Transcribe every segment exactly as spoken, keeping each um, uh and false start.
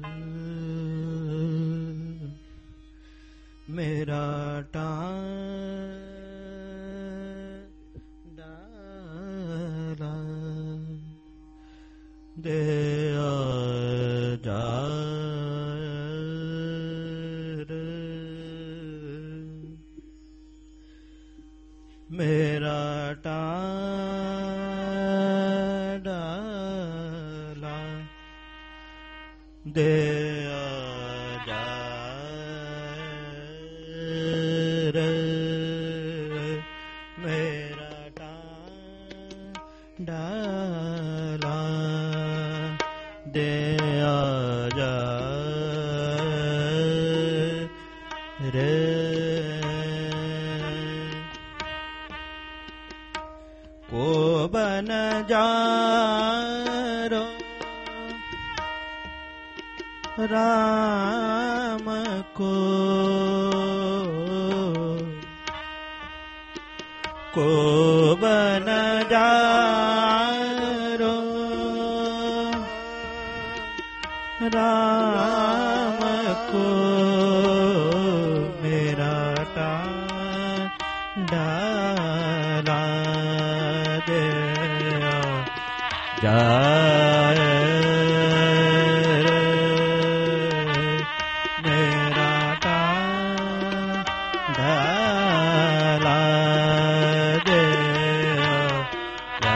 मेरा डाला दे जा मेरा डाला दे जा मेरा डाला दे जा रे को बन जारो राम को को बन जारो राम को मेरा डाला दे जा मेरा डाला दे जा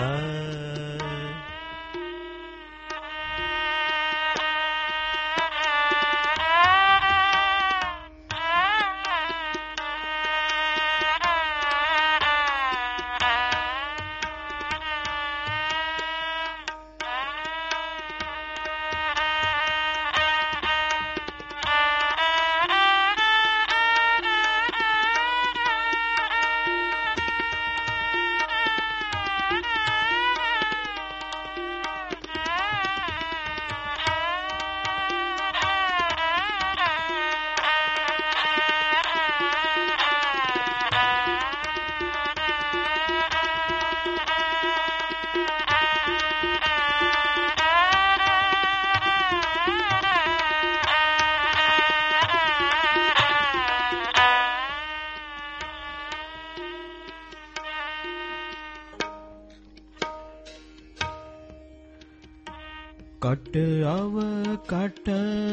कट अव कट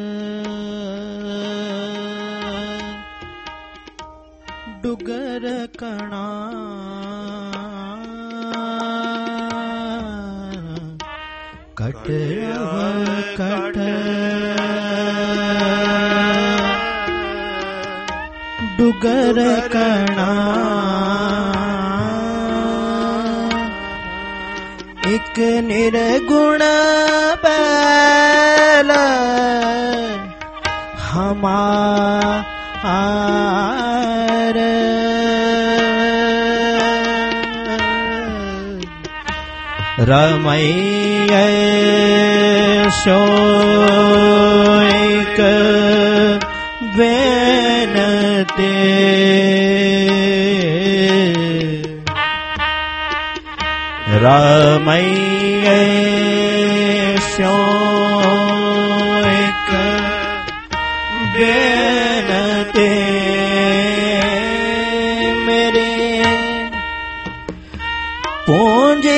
डुगर कणा कट अव कट डुगर कणा एक निर्गुण बैल हमार रमैय सोइक बेनते रमैय सोइक बेनते मेरे पूंजी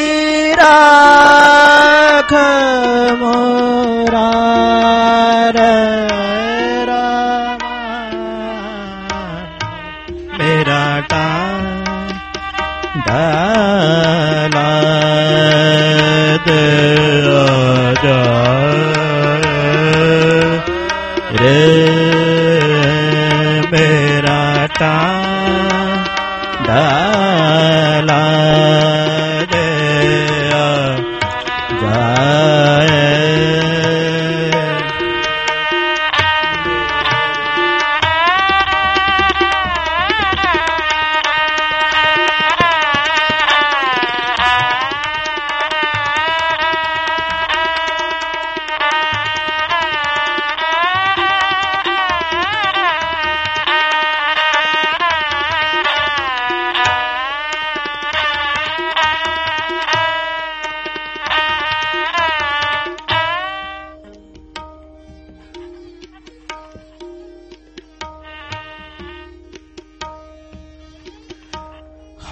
राख मोरा मेरा डाला दे जा रे मेरा डाला दे जा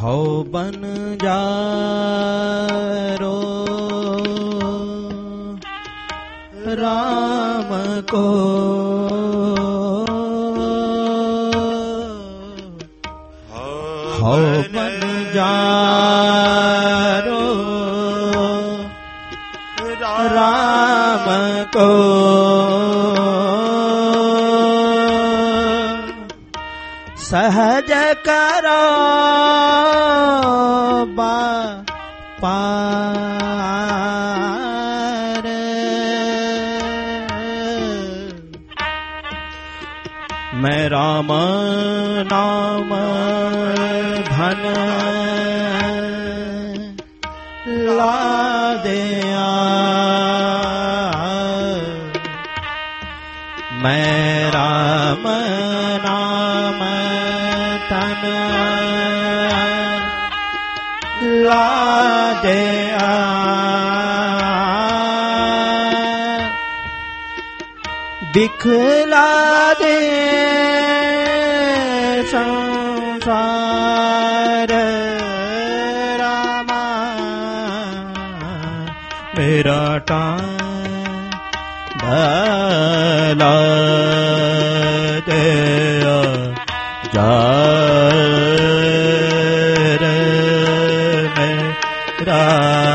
हौ बन जारो राम को हौ बन जारो राम को सहज करो बा पार मैं राम नाम धन ला दिया मैं राम नाम धन ला दिया दिखला दे संसार रामा मेरा टांडला दे जा रे मेरा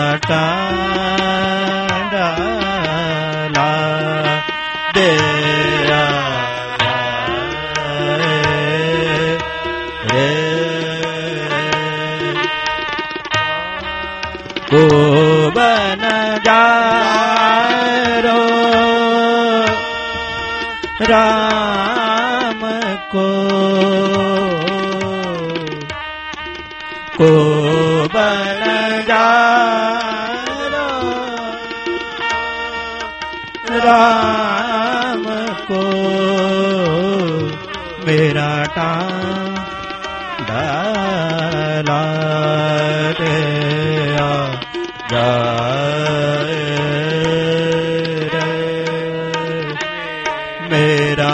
टांडला दे को बन जारो राम को को बन जारो राम को मेरा टांडला दे जाए रे मेरा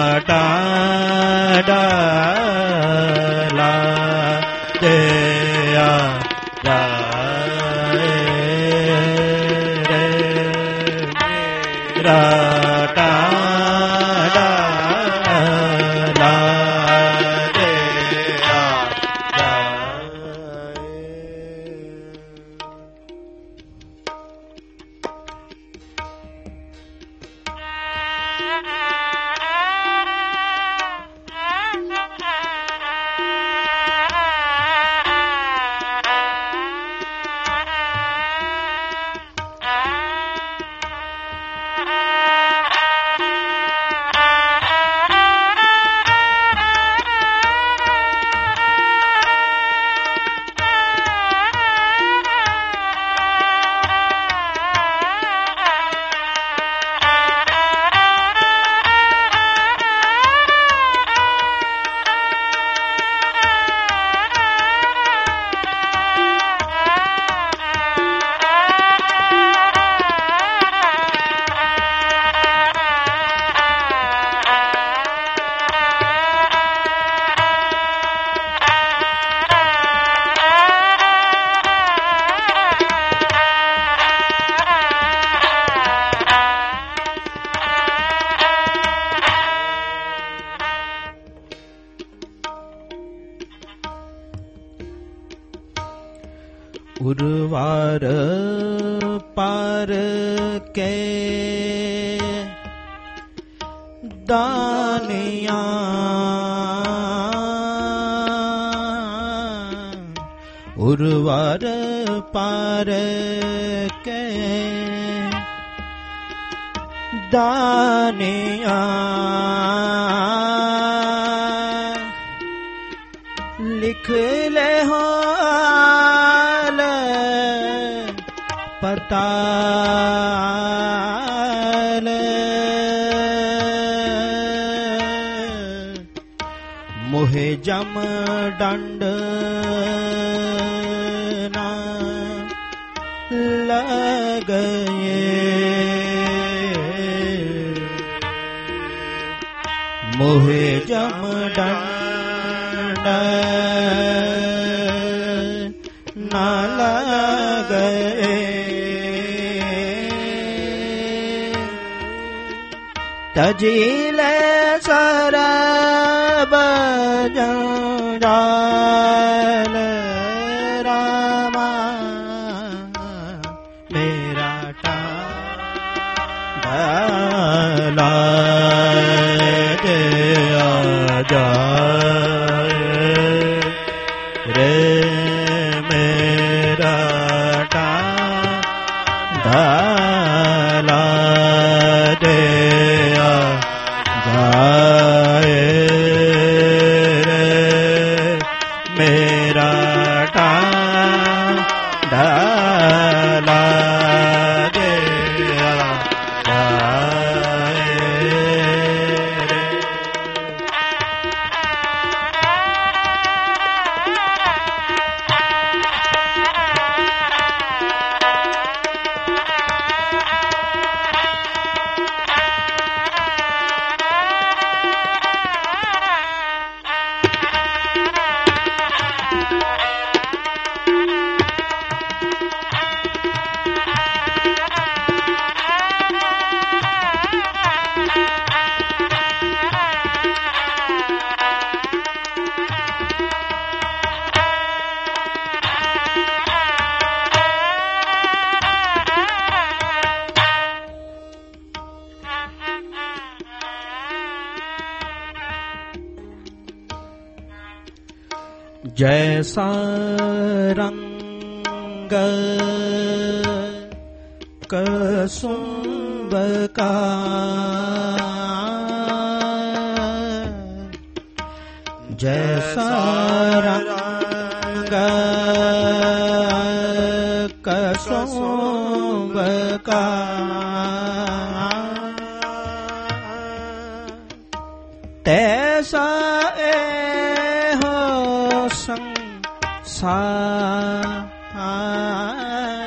टांडला दे जाए रे मेरा टांडला दे उर्वार पार के दानिया उर्वार पार के दानिया लिख ले हो पताल मोहे जम दंड ना लग गए मोहे जम दंड न लगे तजीले सरब जंजाल रामा मेरा टाला दे आ जाए रे मेरा टाला दे जाए रे मेरा टाला दे जाए रे। जैसा रंग कसुंब का जैसा रंग कसुंब का तैसा संसार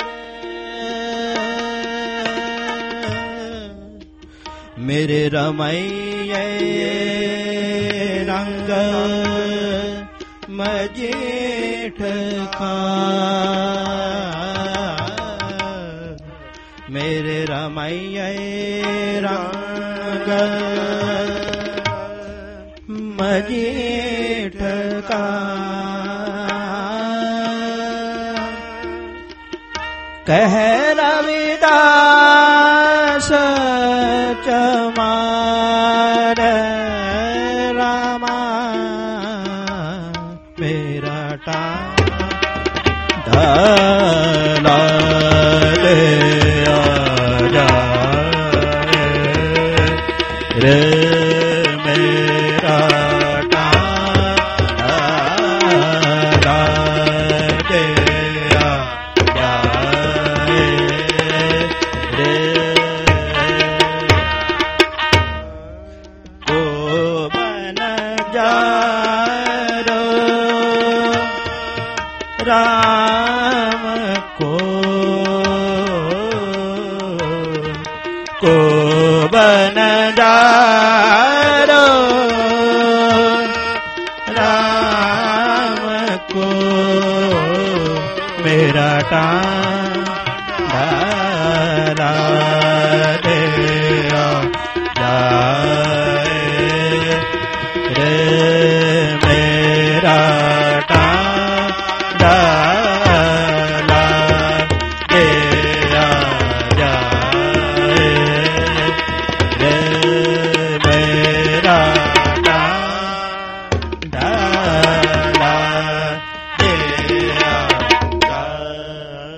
मेरे रमैये रंग मजीठ का मेरे रमैये रंग मजीठ का कह रविदास चमार रामा मेरा टाला दे आ जाए रे मेरा टाला दे आ राम को को बन जारो राम को मेरा टाला दे जाए रे मेरा डाला दे जाए रे मेरा डाला दे जाए।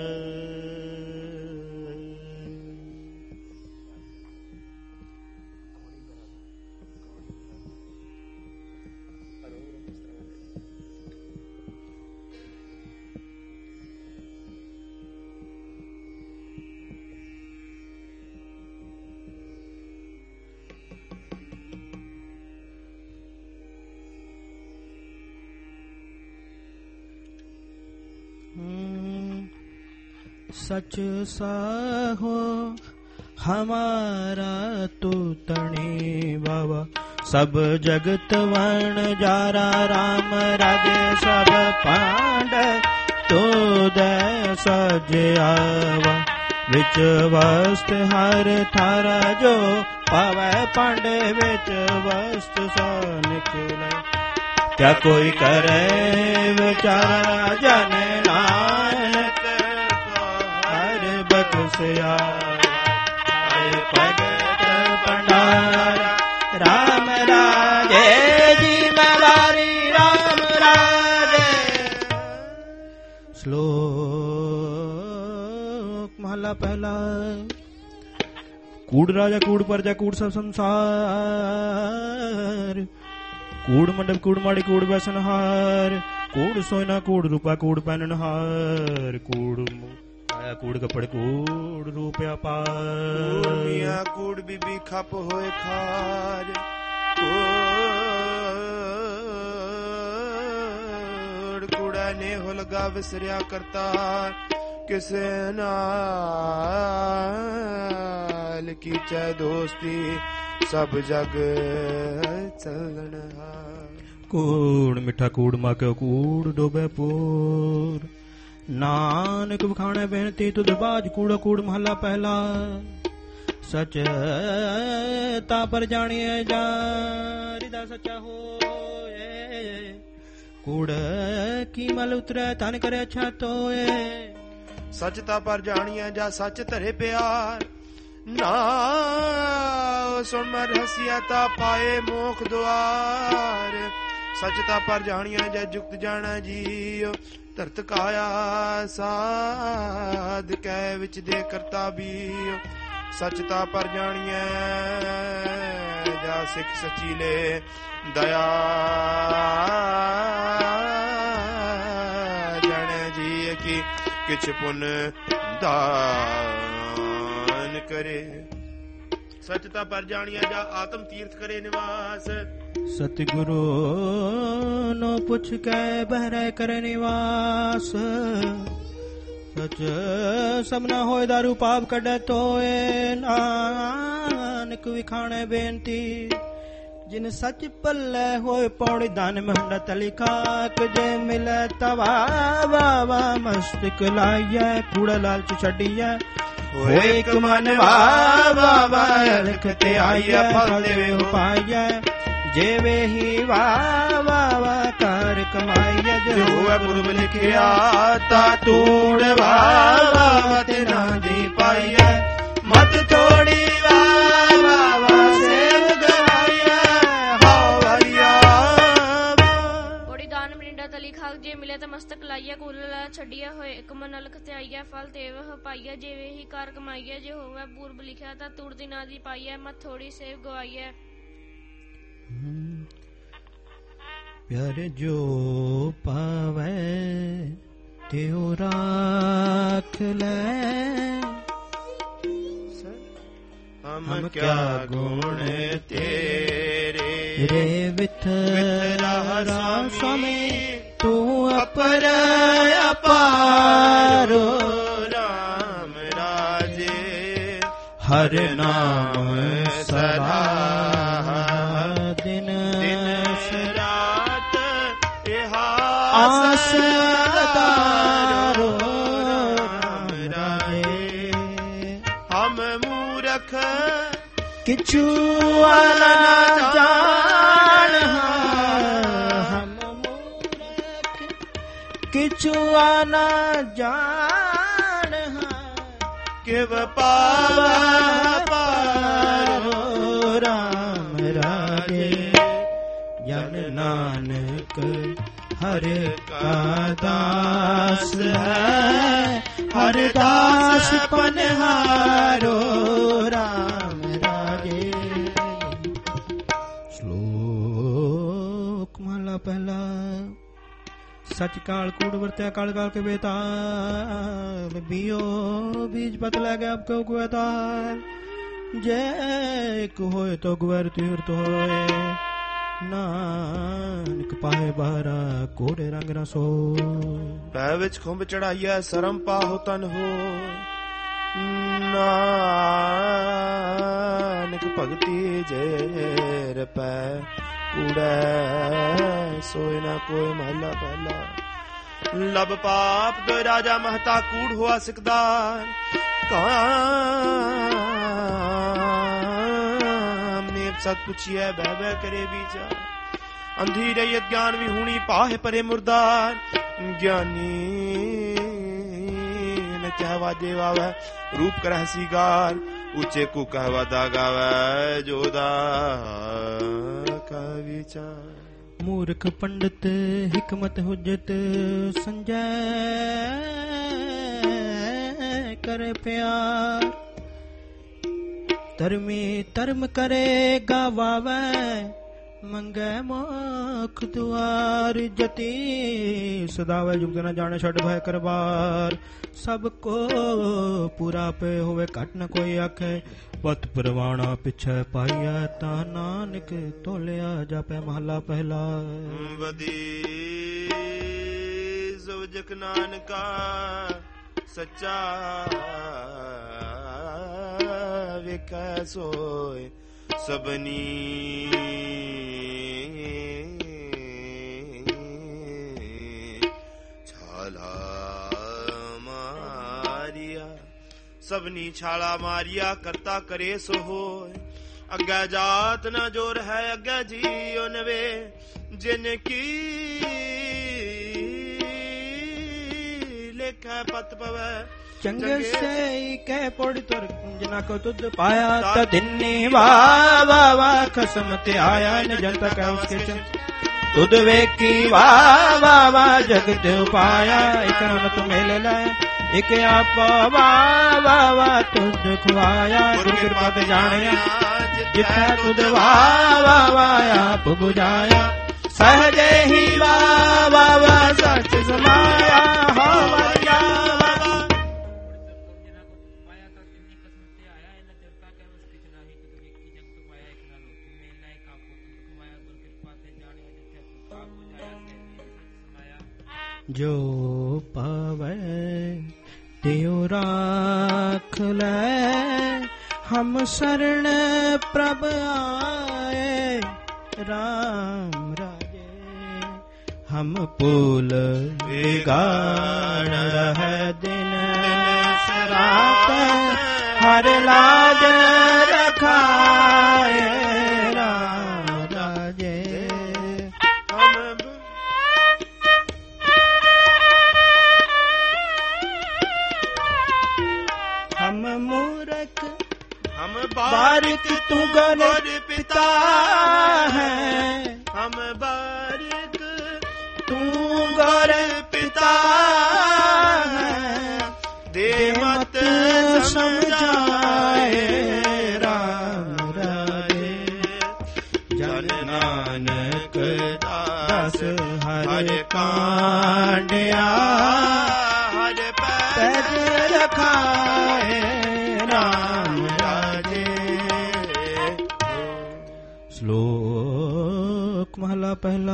सच साहो हमारा तू तणी बाबा सब जगत वर्ण जारा राम राजे सब पांड ਤੋਦੈ ਸਜਿਆਵਾ ਵਿੱਚ ਵਸਤ ਹਰ ਥਾਰਾ ਜੋ ਪਾਵੈ ਪਾਂਡੇ ਵਿੱਚ ਵਸਤ ਸੋ ਨਿਕਲੇ ਕਿਆ ਕੋਈ ਕਰੇ ਵਿਚਾਰਾ ਜਨ ਨਾਨਕ ਹਰ ਬਖਸ਼ਿਆ ਭਗਤ ਭੰਡਾਰਾ ਰਾਮ ਰਾਜੇ ਜੀ ਮਵਾਰੀ ਰਾਮ ਰਾਜੇ। ਸ਼ਲੋਕ ਮਹਲਾ ਪਹਿਲਾ। ਕੂੜ ਰਾਜਾ ਕੂੜ ਪਰਜਾ ਕੂੜ ਸਭ ਸੰਸਾਰ ਕੂੜ ਮੰਡਪ ਕੂੜ ਮਾੜੀ ਕੂੜ ਬੈਸਨਹਾਰ ਕੂੜ ਸੋਇਨਾ ਕੂੜ ਰੂਪਾ ਕੂੜ ਪਹਿਨਨਹਾਰ ਕੂੜ ਆਇਆ ਕੂੜ ਕੱਪੜੇ ਕੂੜ ਰੂਪਿਆ ਪਾਰ ਮੀਆਂ ਕੂੜ ਬੀਬੀ ਖੱਪ ਹੋਏ ਖਾਰ ਕੂੜ ਕੂੜਾ ਨੇ ਹੋ ਲਗਾ ਵਿਸਰਿਆ ਕਰਤਾ ਕਿਸੇ ਨਾਲ ਕੀਚੈ ਦੋਸਤੀ ਸਭ ਜਗ ਚੱਲਣ ਕੂੜ ਮਿੱਠਾ ਕੂੜ ਮਾਕਿਓ ਕੂੜ ਡੋਬੇ ਪੂਰ ਨਾਨਕ ਵਖਾਣੇ ਬੇਨਤੀ ਤੁਧ ਬਾਜ ਕੂੜਾ ਕੂੜ ਮਹਲਾ ਪਹਿਲਾ। ਸਚ ਤਾ ਪਰ ਜਾਣੀਏ ਜਾ ਰਿਦਾ ਸੱਚਾ ਹੋਏ ਕੂੜ ਕੀ ਮਲ ਉਤਰੈ ਤਨ ਕਰੇ ਅੱਛਾ ਤੋਏ ਸਚ ਤਾ ਪਰ ਜਾਣੀਏ ਜਾ ਸੱਚ ਧਰੇ ਪਿਆਰ ਨਾ ਸੁਣ ਮਰ ਹਸੀਆ ਤਾ ਪਾਏ ਮੋਖ ਦੁਆਰ ਸਚ ਤਾ ਪਰ ਜਾਣੀਏ ਜਾ ਜੁਗਤ ਜਾਣਾ ਜੀਓ ਧਰਤ ਕਾਇਆ ਸਾਧ ਕੈ ਵਿੱਚ ਦੇ ਕਰਤਾ ਬੀਓ ਸਚ ਤਾ ਪਰ ਜਾਣੀਐ ਜਾ ਸਿੱਖ ਸਚੀਲੇ ਦਇਆ ਜਾਣੈ ਜੀ ਕੀ ਕਿਛ ਪੁਨ ਦਾਨ ਕਰੇ ਸਚ ਤਾ ਪਰ ਜਾਣੀਐ ਜਾ ਆਤਮ ਤੀਰਥ ਕਰੇ ਨਿਵਾਸ ਸਤਿਗੁਰੂ ਨੋ ਪੁੱਛ ਕੇ ਬਹਿਰੇ ਕਰੇ ਨਿਵਾਸ ਸਚ ਸਭਨਾ ਹੋਏ ਦਾਰੂ ਪਾਪ ਕੱਢੇ ਤੋਏ ਨਾਨਕ ਵਿਖਾਣੇ ਬੇਨਤੀ ਜਿਨ ਸੱਚ ਪੱਲੇ ਹੋਏ ਪੌੜੀ ਧਨ ਮਹੰਡਾ ਤਲੀ ਖਾਕ ਜੇ ਮਿਲੇ ਤਵਾ ਵਾਵਾ ਮਸਤਕ ਲਾਈਐ ਕੂੜਾ ਲਾਲਚ ਛੱਡੀਐ ਹੋਏ ਇੱਕ ਮਨ ਵਾਵਾ ਰਖ ਤੇ ਆਈਐ ਫਲ ਦੇਵੇ ਹੋ ਪਾਈਐ ਜਿਵੇ ਹੀ ਵਾ ਵਾ ਵਾ ਕਰ ਕਮਾਈਐ ਜੋ ਹੈ ਪੁਰਬ ਲਿਖਿਆ ਤਾ ਤੂੜ ਵਾ ਵਾ ਤੇ ਨਾ ਦੀ ਪਾਈਐ ਮਤ ਤੋੜੀ ਵਾ ਵਾ ਵਾ ਸੇਵ ਗਵਾਈਐ ਹਾਉ ਵਰਿਆ ਬੋੜੀ ਦਾਨ ਮਰਿੰਡਾ ਤਲੀ ਖਾਕ ਜੇ ਮਿਲੇ ਤਾਂ ਮਸਤਕ ਲਾਈਐ ਕੂਲ ਲਾ ਛੱਡੀਐ ਹੋਏ ਇੱਕ ਮਨ ਲਖ ਤੇ ਆਈਐ ਫਲ ਤੇਵ ਪਾਈਐ ਜਿਵੇਂ ਹੀ ਕਰ ਕਮਾਈਐ ਜੇ ਹੋਵੇ ਪੂਰਬ ਲਿਖਿਆ ਤਾਂ ਤੂੜ ਦੀ ਨਾ ਦੀ ਪਾਈਐ ਮਤ ਥੋੜੀ ਸੇਵ ਗਵਾਈਐ। ਪਿਆਰੇ ਜੋ ਪਾਵੈ ਤਿਉ ਰਾਖ ਲੈ ਹਮ ਕਿਆ ਗੁਣ ਤੇਰੇ ਰੇ ਵਿਥਰਾ ਸਮੇ ਤੂੰ ਅਪਰ ਅਪਾਰੋ ਰਾਮ ਰਾਜੇ ਹਰ ਨਾਮ ਸਦਾ ਆਸ ਤਾਰੋ ਰਾਮ ਰਾਜੇ ਹਮ ਮੂਰਖ ਕਿਛੂ ਨਾ ਜਾਣ ਹਮ ਮੂਰਖ ਕਿਛੂ ਨਾ ਜਾਣ ਕਿਵ ਪਾਵਾ ਪਾਰੋ ਰਾਮ ਰਾਜੇ ਜਨ ਨਾਨਕ ਹਰ ਕਾ ਦਾਸ ਹੈ ਹਰ ਦਾਸ ਪਨਹਾਰੋ ਰਾਮ ਰਾਜੇ। ਸ਼ਲੋਕ ਮਹਲਾ ਪਹਿਲਾ। ਸਚ ਕਾਲ ਕੂੜ ਵਰਤਿਆ ਕਾਲ ਕਾਲ ਕੇ ਬੇਤਾਲ ਬੀਓ ਬੀਜ ਪਤ ਲੈ ਗਿਆ ਅਬ ਕੋ ਕੁਤਾਲ ਜੇ ਇੱਕ ਹੋਏ ਤੋ ਗੁਰ ਤੀਰਤ ਹੋਏ ਨਾਨਕ ਪਾਏ ਬਾਰਾ ਕੋੜੇ ਰੰਗ ਨਾ ਸੋ ਪੈ ਵਿੱਚ ਖੁੰਬ ਚੜਾਈਐ ਸਰਮ ਪਾਹੋ ਤਨ ਹੋ ਨਾਨਕ ਭਗਤੀ ਜੇਰ ਪੈ ਕੂੜੈ ਸੋਇ ਨਾ ਕੋਈ ਮਹਲਾ ਪਹਿਲਾ। ਲਬ ਪਾਪ ਦੋ ਰਾਜਾ ਮਹਤਾ ਕੂੜ ਹੋਆ ਸਿਕਦਾਰ ਕਾਮ ਨੇ ਸਤ ਪੁੱਛਿਐ ਬਹਿ ਬਹਿ ਕਰੇ ਵਿਚਾਰ ਅੰਧੀ ਰਹੀ ਅਗਿਆਨ ਵੀ ਹੁਣੀ ਪਾਹੇ ਪਰੇ ਮੁਰਦਾਰ ਗਿਆਨੀ ਨ ਕਹਿਵਾਜੇ ਵਾਵੈ ਰੂਪ ਕਰਹਿ ਸੀਗਾਰ ਉੱਚੇ ਕੋ ਕਹਿਵਾਦਾ ਗਾਵੈ ਜੋਦਾ ਕਾ ਵਿਚਾਰ ਮੂਰਖ ਪੰਡਤ ਹਿਕਮਤ ਹੁਜਤ ਸੰਜੈ ਕਰ ਪਿਆਰ ਧਰਮੀ ਧਰਮ ਕਰੇ ਗਾਵਾਵੈ ਮੰਗੈ ਮੋਖ ਦੁਆਰ ਜਤੀ ਸਦਾਵੈ ਜੁਗਤ ਨ ਜਾਣੇ ਛੱਡ ਭੈ ਕਰਬਾਰ ਸਭ ਕੋ ਪੂਰਾ ਪੇ ਹੋਵੇ ਘਟ ਨ ਕੋਈ ਆਖੇ ਪਤ ਪ੍ਰਵਾਣਾ ਪਿਛੈ ਪਾਈਐ ਤਾ ਨਾਨਕ ਤੋਲਿਆ ਜਾਪੈ ਮਹਲਾ ਪਹਿਲਾ ਬਦੀ ਜ਼ੋਜਕ ਨਾਨਕਾ ਸੱਚਾ ਵੇਖੈ ਸੋਇ ਸਬਨੀ ਛਾਲਾ ਮਾਰਿਆ ਸਬਨੀ ਛਾਲਾ ਮਾਰਿਆ ਕਰਤਾ ਕਰੇ ਸੋ ਹੋਏ ਅੱਗੇ ਜਾਤ ਨਾ ਜੋਰ ਹੈ ਅੱਗੇ ਜੀਉ ਨਵੇ ਜਿਨ ਕੀ ਲੇਖਾ ਪਤ ਪਵੈ ਚੰਗੇ ਸੇ ਕਹਿ ਪੋੜੀ ਤੁਰ ਜਨਾ ਕੋ ਤੁਧ ਪਾਇਆ ਤਾ ਦਿਨੇ ਵਾ ਵਾ ਵਾ ਖਸਮ ਤੇ ਆਇਆ ਨ ਜਨਤਾ ਕੈ ਉਸਕੇ ਚੰਦ ਤੁਧ ਵੇਖੀ ਵਾ ਵਾ ਵਾ ਜਗਤ ਉਪਾਇਆ ਇਕ ਨ ਤੁ ਮਿਲ ਲੈ ਇਕ ਆਪ ਵਾ ਵਾ ਵਾ ਤੁਧ ਖਵਾਇਆ ਗੁਰ ਕਿਰਪਾ ਤੇ ਜਾਣਿਆ ਜਿਥੈ ਤੁਧ ਵਾ ਵਾ ਵਾ ਆਪ ਬੁਝਾਇਆ ਸਹਜੇ ਹੀ ਵਾ ਵਾ ਵਾ ਸਚ ਸਮਾਇਆ ਹੋਵਿਆ ਜੋ ਪਾਵੈ ਤਿਉ ਰਾਖ ਲੈ ਹਮ ਸਰਣ ਪ੍ਰਭ ਆਏ ਰਾਮ ਰਾਜੇ ਹਮ ਪੁਲ ਵਿਗਾੜ ਰਹਿ ਦਿਨ ਰਾਤ ਹਰ ਲਾਜ ਰਖਾਏ ਰਾਮ ਰਾਜੇ ਹਮ ਮੂਰਖ हम बारिक तू गौर पिता है हम बारिक तू गौर पिता है दे मत समझाए राम राजे जन नानक दस हर कांडिया हर पैज रखाए राम श्लोक महला पहला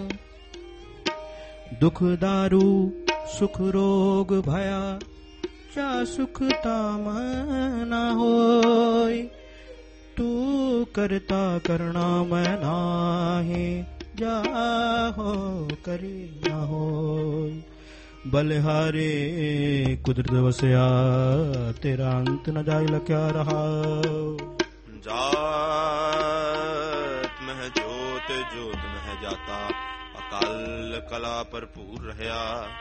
दुख दारू सुख रोग भया चा सुख ताम न होय तू करता करना मैं नाही जाहो करी न होय बलिहारे कुदरत वसया तेरा अंत न जाय लख्या रहा जात मह जोत जोत मह जाता अकाल कला भरपूर रहा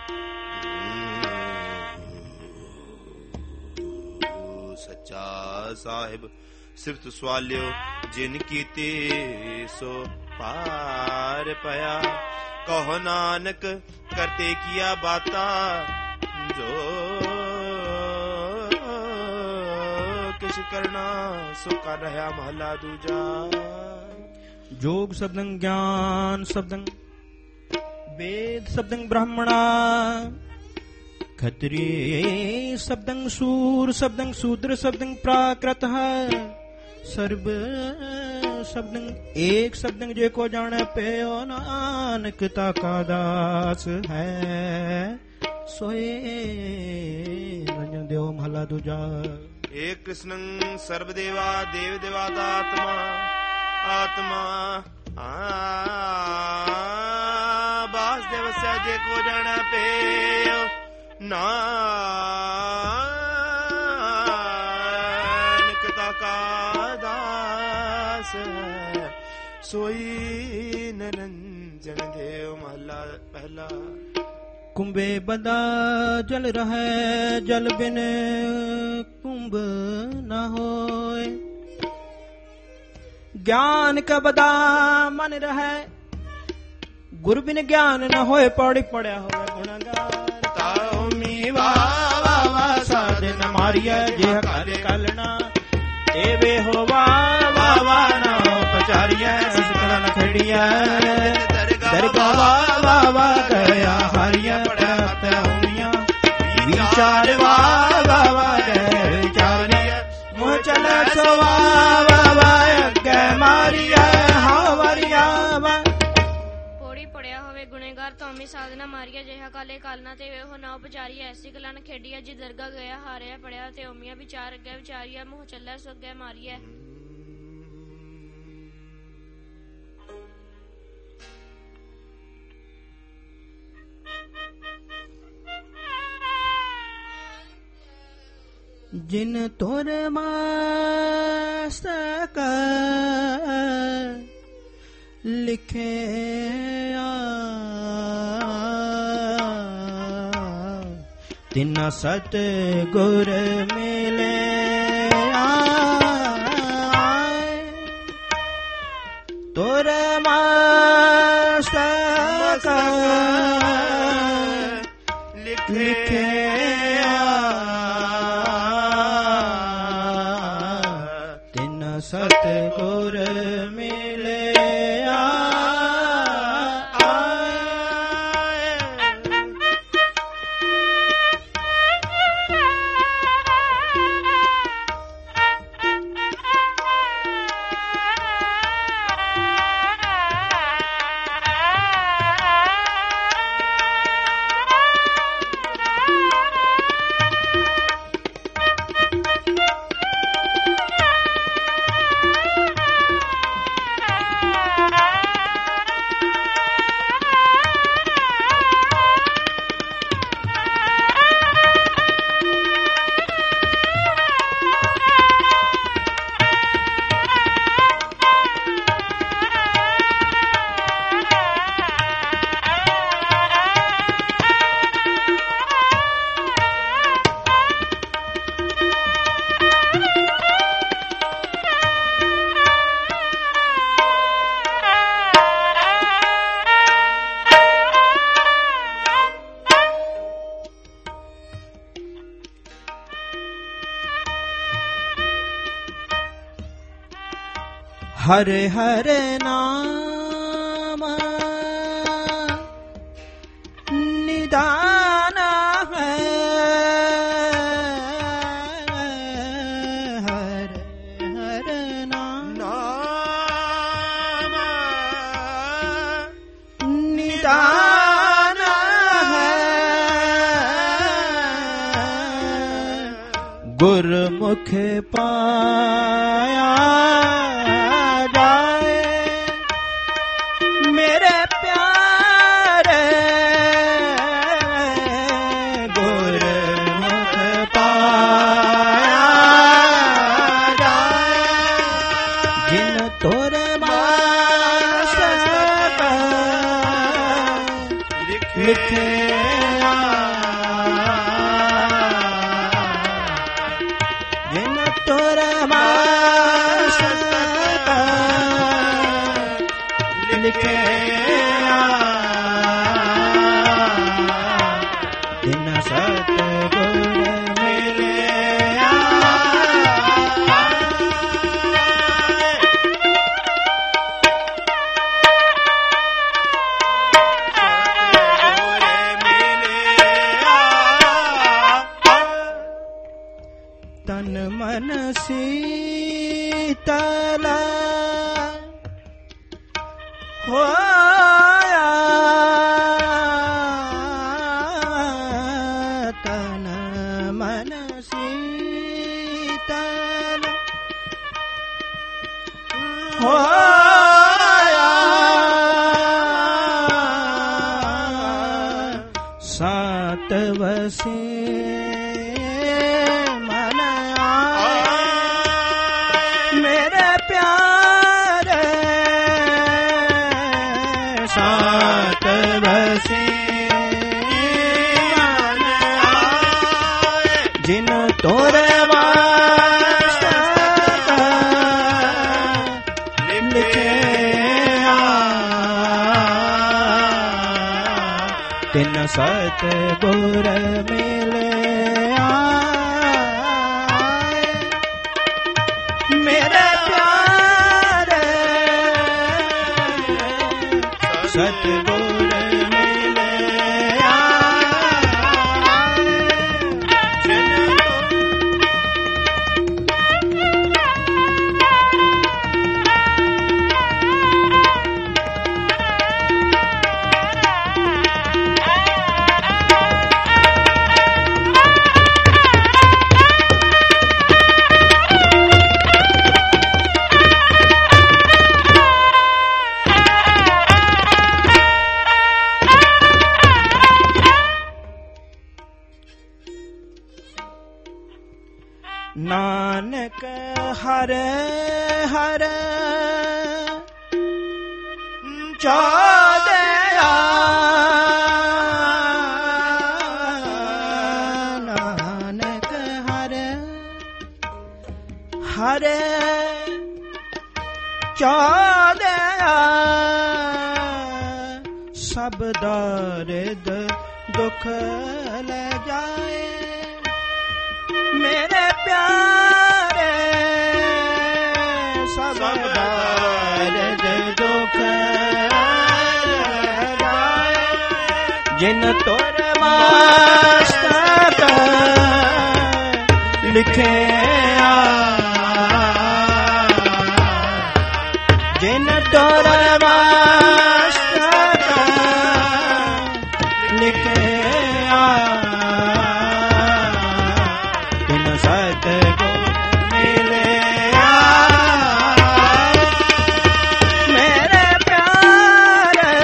सच्चा साहिब सिफत सवालियो जिन कीते सो पार पया कहो नानक करते किया बाता जो किश करना सो कर रहा महला दूजा जोग शब्दं ज्ञान शब्दं वेद शब्दं ब्राह्मणा क्षत्रिय शब्दं शूर शब्दं शूद्र शब्दं प्राकृत सर्व शब्दं एक शब्दं जे को जाने पेयो नानक ताका दास है सोए रंजन देव महला दूजा एक कृष्णं सर्वदेवा देव देवादात्मा आत्मा आ वासुदेवस्य ਜੇ ਕੋ ਜਣ ਪੇਉ ਨਾਨਕ ਤਾ ਕਾ ਦਾਸ ਸੋਈ ਨਿਰੰਜਨ ਦੇਵ ਮਹਲਾ ਪਹਿਲਾ। कुंभे बंदा जल रहे जल बिन कुंभ न होए। ज्ञान का बदा मन रहे गुरु बिन ज्ञान न होए। पौड़ी पड़या होए गुणगान ताओ मी वाह वाह वाह साधन मारिया जे कर कलना एवे हो वाह वाह वाह ना पचारिया सिकड़ा न खड़िया दरगाह वाह वाह वाह गया हरिया पड़त होमिया विचार वाह वाह वाह गए विचारिया मोह चला सो वाह वाह वाह अगे मारिया हाँ मारिया पौड़ी पड़िया होवे गुनेगार तोमी साधना मारिया जेहा काले कालना ते वे हो ना उपचारिया ऐसी गला न खेडिया जी दरगाह गया हारिया पड़या ते ओमिया विचार अगे विचारिया मोह चला सो अगे मारिया। जिन तोर मस्तक लिखे तिन सत गुर मिले तोर मस्तक लिखे सतगुर मिले हरे हरे नाम निदान है हरे हरे नाम निदान है गुरमुख पाया बसी मन आए मेरे प्यारे साथ बसी मन आए जिन तोरे तिन सतगुर मिले आए मेरे प्यारे सतगुर मिले नानक हरे हरे चौदया नानक हरे हरे चौदया सब दर्द दुख ले जाए मेरे प्यारे सब दर्द दुख जाए जिन तोर मस्तक लिखे जिन तोर मस्तक लिखे सतगुर मिले मेरे प्यारे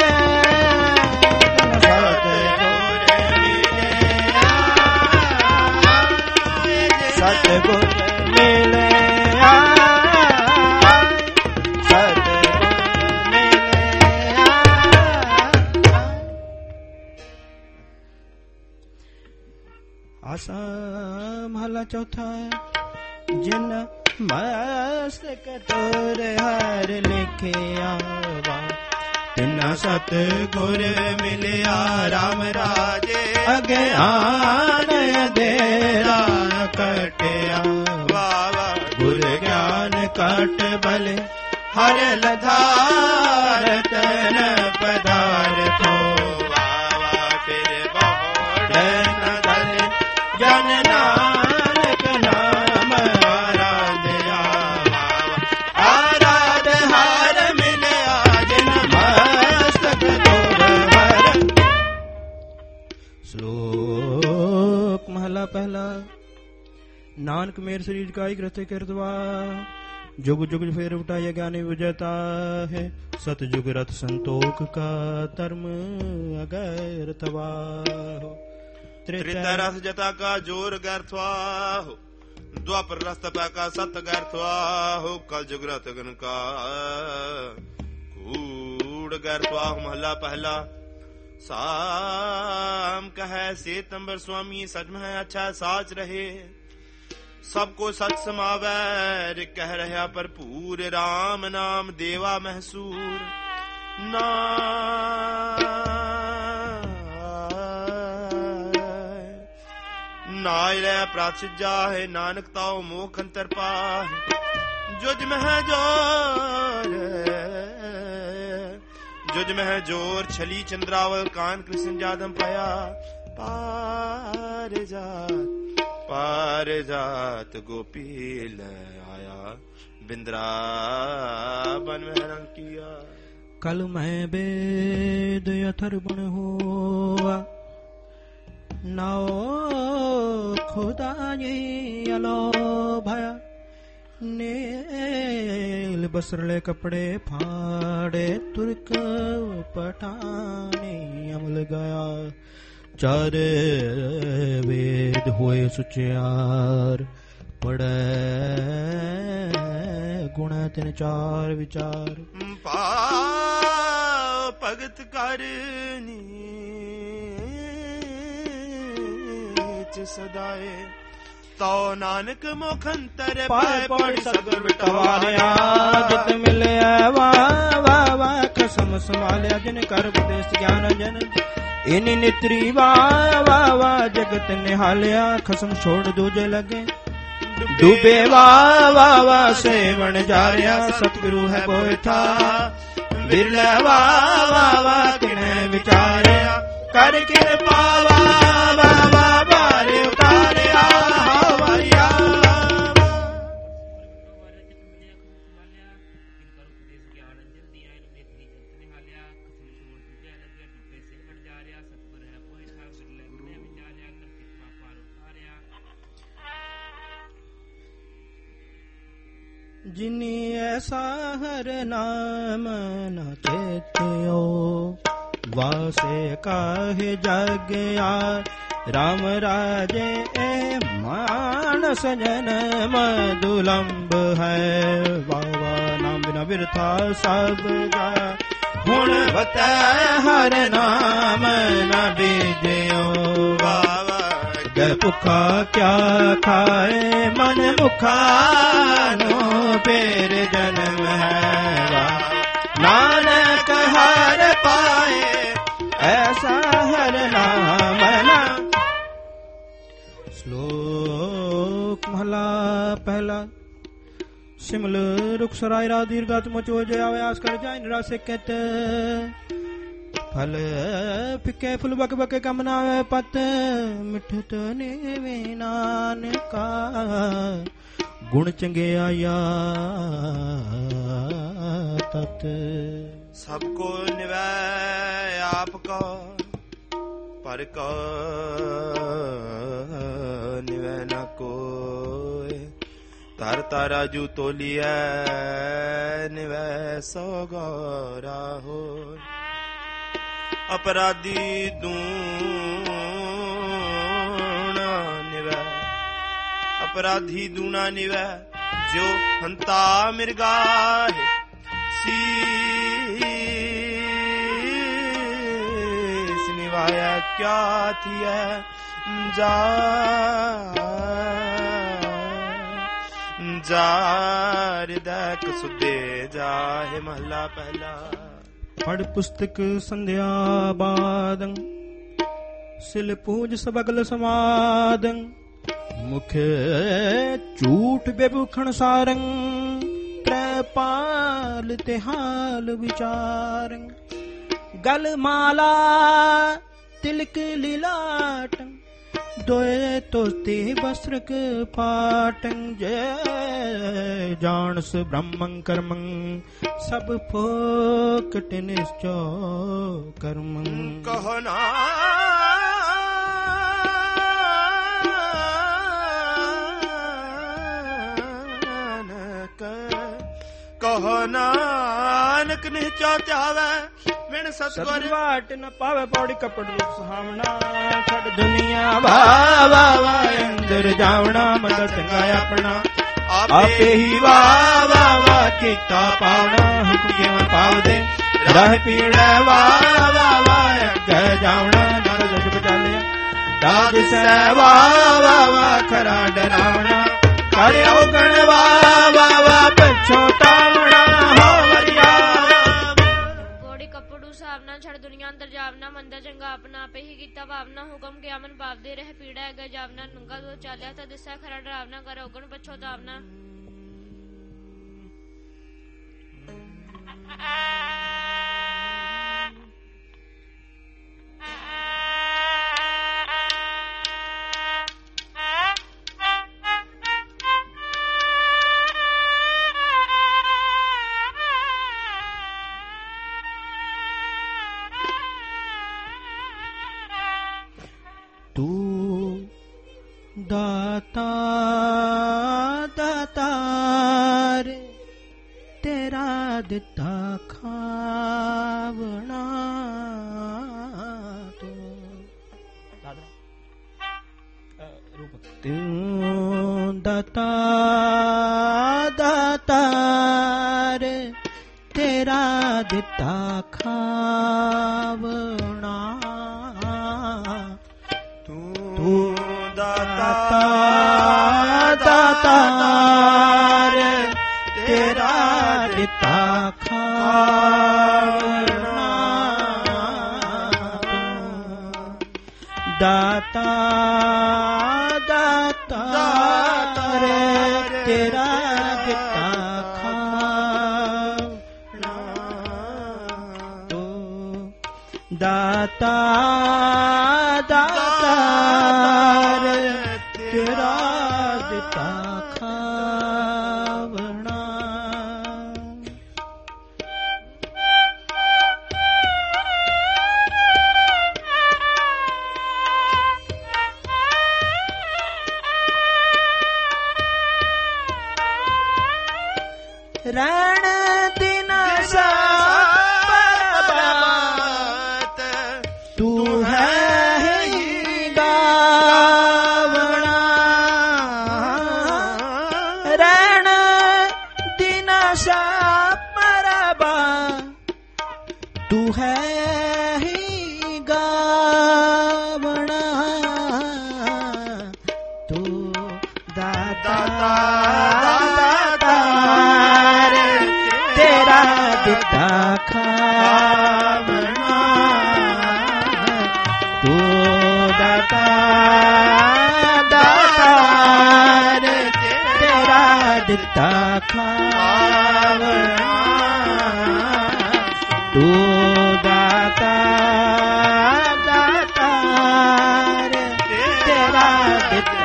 सतगुर मिले सतगुर मिले आसा महला चौथा जिन मस्तक तोर हर लिखे आवा तिना सतगुर मिलिया राम राजे अज्ञान अंधेरा कटिया वावा गुर ज्ञान कट बले हर लधार तन पदार्थो वावा फिर बहुड़ न दले जन नानक नाम आराध्या आराध हार मिले जिन मस्तक तोर हर श्लोक महला पहला नानक मेर शरीर का ही कृत्य करदवा जुग जुग फेर उठाया ज्ञानी विजयता है सतयुग रथ संतोख का धर्म अगर तवा हो त्रेता रस जता का जोर गर्थवा हो द्वापर रस तपा का सत गर्थवा हो कल जुग रथ गन का कूड़ गर्थवा हो महला पहला साम कहे सेतंबर स्वामी सच में अच्छा साच रहे सबको सच समावैर कह रहा भरपूर राम नाम देवा महसूर ना नाय रे प्राचिजा है नानक ताओ मोख अंतर पाहे जुज में है जोर जुज में है जोर छली चंद्रावल कान कृष्ण जादम पाया पार जात पार जात गोपील आया बिंद्रावन में रंग किया कल मैं वेद अथर्वण हुआ नाओ खुदा ये अलो भया नील बसरले कपड़े फाड़े तुर्क पठाने अमल गया ਚਾਰੇ ਵੇਦ ਹੋਏ ਸੁਚਿਆਰ, ਪੜੈ ਗੁਣਾ ਤਿਨ ਚਾਰ ਵਿਚਾਰ। ਪਾ ਭਗਤ ਕਰਨੀ ਚ ਸਦਾਏ, ਤੋ ਨਾਨਕ ਮੁਖ ਅੰਤਰ ਪਾਏ ਪੌੜੀ ਸਤਿਗੁਰ ਬਿਟਵਾਰਿਆ। ਜਿਤ ਮਿਲਿਆ ਵਾ ਵਾ ਵਾ ਕਸਮ ਸੰਭਾਲਿਆ, ਜਿਨ ਕਰ ਉਪਦੇਸ਼ ਗਿਆਨ ਜਨ ਇਨੀ ਨਿਤਰੀ ਵਾ ਵਾ ਵਾ ਜਗਤ ਨਿਹਾਲਿਆ। ਖਸਮ ਛੋੜ ਦੂਜੇ ਲਗੇ ਡੂਬੇ ਵਾ ਵਾ ਵਾ ਸੇਵਣ ਜਾਰਿਆ। ਸਤਿਗੁਰੂ ਹੈ ਬੋਇਠਾ ਬਿਰਲੇ ਵਾ ਵਾ ਵਾ ਕਿਨੇ ਵਿਚਾਰਿਆ। ਕਰ ਕਿਰਪਾ ਵਾ ਵਾ ਵਾ ਬਾਰੇ ਉਤਾਰਿਆ ਹਵਾਰਿਆ। ਜਿਨੀ ਐਸਾ ਹਰ ਨਾਮ ਨ ਚੇਤਿਓ, ਵਾਸੇ ਕਾਹਿ ਜਗ ਆ। ਰਾਮ ਰਾਜੇ ਏ ਮਾਨਸ ਜਨਮ ਦੁਲੰਭ ਹੈ। ਵਾਵਾ ਨਾਮ ਬਿਨਾ ਬਿਰਥਾ ਸਭ ਜਾ। ਹੁਣ ਬਤੈ ਹਰ ਨਾਮ ਨ ਬੀਜਿਓ, ਵਾਵਾ ਗ ਭੁੱਖਾ ਕਿਆ ਖਾਏ। ਮਨ ਮੁਖਾ ਨੂੰ ਫੇਰ ਜਨਮ ਹੈ। ਵਾ ਨਾਨਕ ਹਰ ਪਾਏ ਐਸਾ ਹਰ ਨਾਮ ਨਾ। ਸ਼ਲੋਕ ਮਹਲਾ ਪਹਿਲਾ। ਸਿਮਲ ਰੁਖ ਸਰਾਇ ਰਾ ਦੀਰਘਾਤ ਮਚੋ ਜਇਆ ਵਿਆਸ ਕਰ ਜਾਇ ਨਿਰਾਸੇ ਕਤ। ਫਲ ਫਿੱਕੇ ਫੁੱਲ ਬਕ ਬਕੇ ਕਮ ਨਾ ਆਵੇ ਪਤ। ਮਿਠਤ ਨੇਵੇ ਨਾਨਕਾ ਗੁਣ ਚੰਗਿਆਇਆ ਤਤ। ਸਭ ਕੋ ਨਿਵੈ ਆਪ ਕੋ, ਪਰ ਕੋ ਨਿਵੈ ਨ ਕੋਇ। ਧਰ ਤਾਰਾ ਜੂ ਤੋਲੀਐ, ਨਿਵੈ ਸੋ ਗੌਰਾ ਹੋਇ। ਅਪਰਾਧੀ ਦੂਣਾ ਨਿਵੈ, ਅਪਰਾਧੀ ਦੂਣਾ ਨਿਵੈ। ਜੋ ਹੰਤਾ ਮਿਰਗਾਹਿ ਸੀਸ ਨਿਵਾਇਆ। ਕਿਆ ਥੀਐ ਜਾ ਜਾ ਹਿਰਦੈ ਸੁਦੇ ਜਾਹਿ। ਮਹਲਾ ਪਹਿਲਾ। ਪੜ ਪੁਸਤਕ ਸੰਧਿਆ ਬਾਦੰ, ਸਿਲ ਪੂਜ ਸਬਗਲ ਸਮਾਦੰ। ਮੁਖ ਝੂਠ ਬੇਭੂਖਣ ਸਾਰੰ, ਤ੍ਰੈਪਾਲ ਤੇ ਹਾਲ ਵਿਚਾਰੰ। ਗਲ ਮਾਲਾ ਤਿਲਕ ਲੀਲਾਟੰ, ਦੋਏ ਤੋਸਤੀ ਬਸਰਕ ਪਾਟੰ। ਜੈ ਜਾਣਸ ਬ੍ਰਹਮੰ ਕਰਮੰ, ਸਭ ਫੋਕਟ ਨਿਸ਼ਚੋ ਕਰਮੰ। ਕਹੋ ਨਾ ਕਹੋ ਨਾਨਕ ਨਿਹਚਾ ਧਿਆਵੈ। ਬਿਨ ਸਤਿਗੁਰ ਵਾਟ ਨ ਪਾਵੇ। ਪੌੜੀ ਕੱਪੜ ਰੂਪ ਸੁਹਾਵਣਾ। ਛੱਡ ਦੁਨੀਆ ਵਾ ਵਾ ਵਾ ਅੰਦਰ ਜਾਵਣਾ। ਮਦਦ ਚੰਗਾ ਆਪਣਾ ਆਪੇ ਹੀ ਵਾ ਵਾ ਵਾ ਕੀਤਾ ਪਾਵਣਾ। ਹੁਕਮ ਜਿਵੇਂ ਪਾਵਦੇ ਰਹਿ ਪੀੜੈ ਵਾ ਵਾ ਵਾ ਅੱਗੇ ਜਾਵਣਾ। ਨਰ ਜਗ ਬਚਾਲਿਆ ਦਾਦ ਸੈ ਵਾ ਵਾ ਵਾ ਖਰਾ ਡਰਾਵਣਾ। ਕਰਿਓ ਗਣ ਵਾ ਵਾ ਵਾ ਪਛੋਤਾਵਣਾ ਹੋਵਰਿਆ। ਕੋੜੀ ਕੱਪੜੂ ਸਾਵਨਾ ਛੜ ਦੁਨੀਆ ਅੰਦਰ ਜਾਵਨਾ। ਮੰਦਾ ਚੰਗਾ ਆਪਣਾ ਆਪੇ ਹੀ ਕੀਤਾ ਭਾਵਨਾ। ਹੁਕਮ ਕੇ ਅਮਨ ਪਾਵਦੇ ਰਹਿ ਪੀੜਾ ਅਗੇ ਜਾਵਨਾ। ਨੰਗਾ ਦੋ ਚਾਲਿਆ ਤਾਂ ਦਿਸੈ ਖਰਾ ਡਰਾਵਨਾ। ਕਰੋ ਗਣ ਪਛੋਤਾਵਨਾ। ਤੂੰ ਦਾਤਾ ਦਾਤਾਰ, ਤੇਰਾ ਦਿੱਤਾ ਖਾਵਣਾ ਤੂੰ। ਤੂੰ ਦਾਤਾ ਦਾਤਾਰ ਤੇਰਾ ਦਿੱਤਾ ਖਾਵਣਾ ਤੂੰ ਦਾਤਾ ਦਾਤਾਰ ਤੇਰਾ ਦਿੱਤਾ ਖਾਵਣਾ ਦਾਤਾ ਦਾਤਾਰ ਤੇਰਾ ਦਿੱਤਾ ਖਾਵਣਾ ਤੂੰ ਦਾਤਾ ਦਾਤਾਰ ਤੇਰਾ ਦਿੱਤਾ ਖਾਵਣਾ ਰਣ ਦਿਨ ਸਾ ਪਰਬਾਤ ਤੂੰ ਹੈ ਹੀ ਗਾਵਣਾ ਰਣ ਦਿਨ ਸਾ ਪਰਬਾਤ ਤੂੰ ਹੈ ਹੀ ਗਾਵਣਾ ਤੂੰ ਦਾਤਾ ਦਿੱਤਾ ਖਾਵਣਾ ਤੂੰ ਦਾਤਾ ਦਾਤਾਰ ਤੇਰਾ ਦਿੱਤਾ ਖਾਵਣਾ ਤੂੰ ਦਾਤਾ ਦਾਤਾਰ ਤੇਰਾ ਦਿੱਤਾ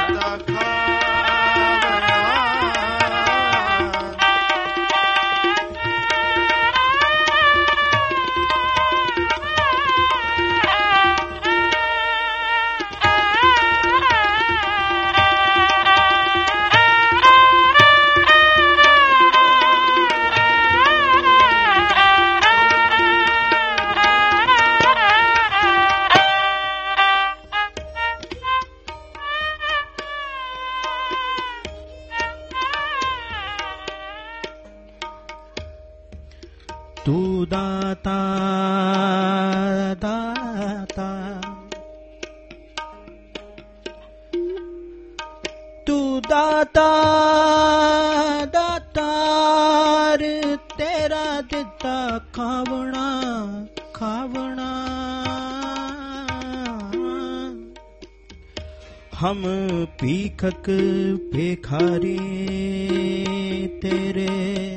ਤੂੰ ਦਾਤਾ ਦਾਤਾ ਤੂੰ ਦਾਤਾ ਦਾਤਾਰ ਤੇਰਾ ਦਿੱਤਾ ਖਾਵਣਾ ਖਾਵਣਾ ਹਮ ਭੀਖਕ ਭਿਖਾਰੀ ਤੇਰੇ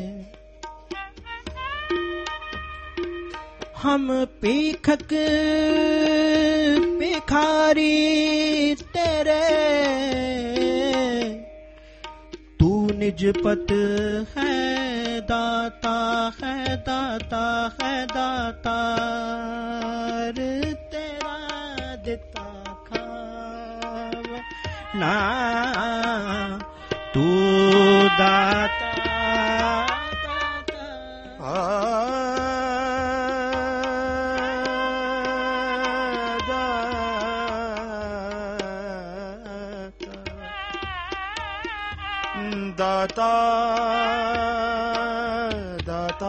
हम भीखक भिखारी तेरे तू निज पत है दाता है दाता है दातार तेरा दिता खावना तू दाता दाता दाता दाता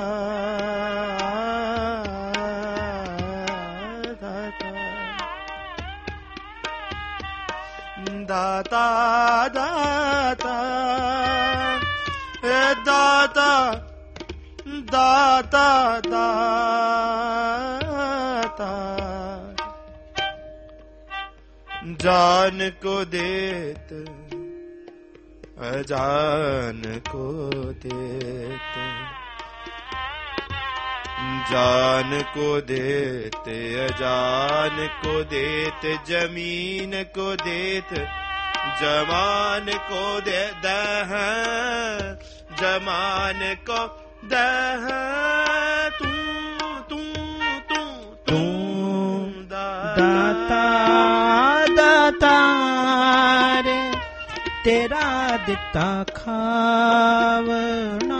दाता दाता दाता दाता दाता जान को देत अजान को देते जान को देते अजान को देते जमीन को देते जमान को दे दह जमान को दह तू तू तू तू दाता दाता रे तेरा दिता खावना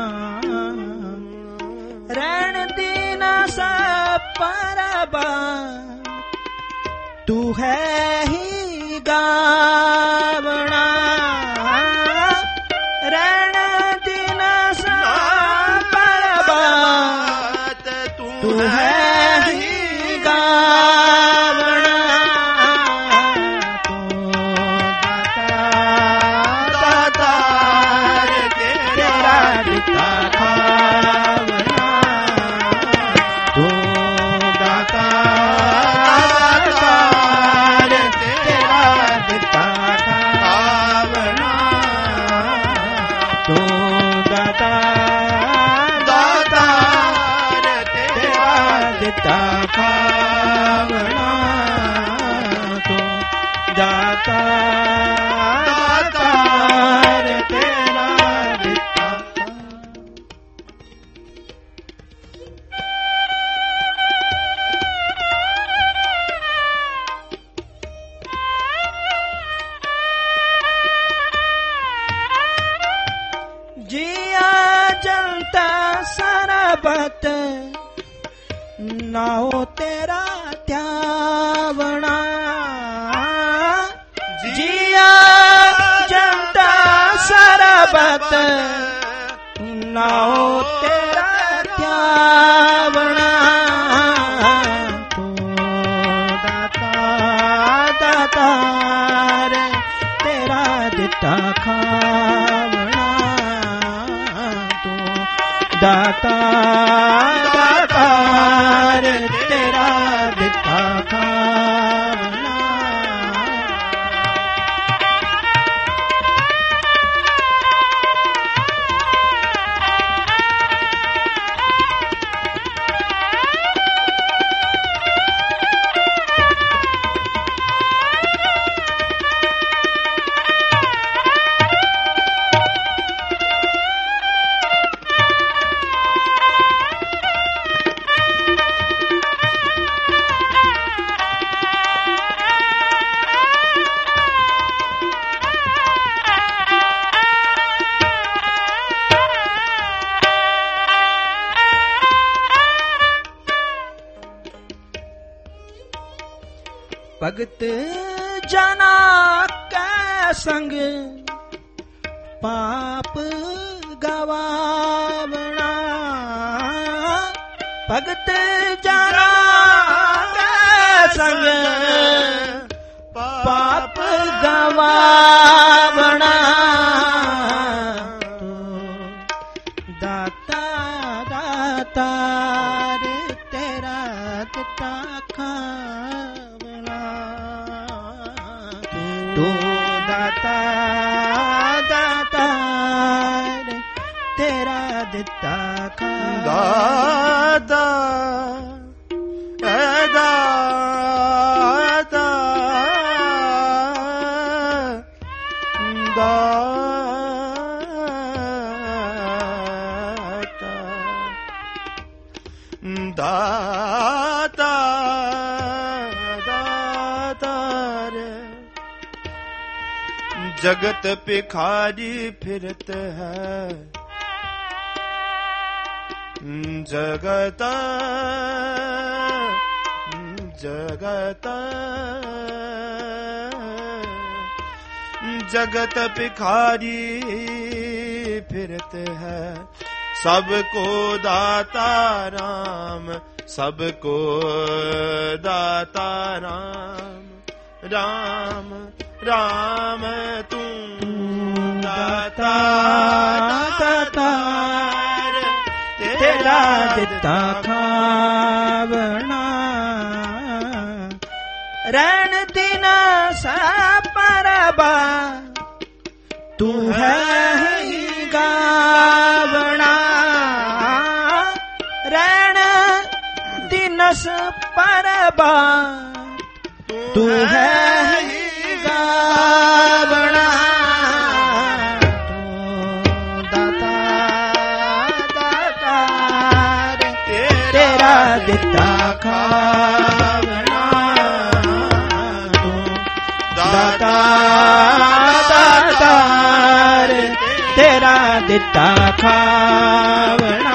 रैन दीना सा परबा तू है ही गावना रण दिन सा परबात तू है ही गावना तो दाता दाता तेरा दिता खावना तो दाता खावना तो दाता दातार तेरा दिता। जिया जलता सरबत ना हो तेरा त्यावना जिया जलता सरबत ना हो तेरा त्यावना तो दाता दाता रे तेरा दिता खावना तो दाता दाता तेरा दिता खावना। भगत जना के संग पाप गवावना भगत जना के संग पाप गवावना तो दाता दाता रे तेरा दिता खावना तो दाता दाता रे तेरा दिता खावना दाता ए दाता दाता दाता रे जगत भिखारी फिरत है जगत जगत जगत भिखारी फिरत है सबको दाता राम सबको दाता राम राम राम तू दाता दाता तेरा दिता खावना रण दिन सा परबा तू है ही गावना रण दिनस परबा तू है ही गावना तो दाता दाता रे तेरा दिता खावना तो दाता दाता रे तेरा दिता खावना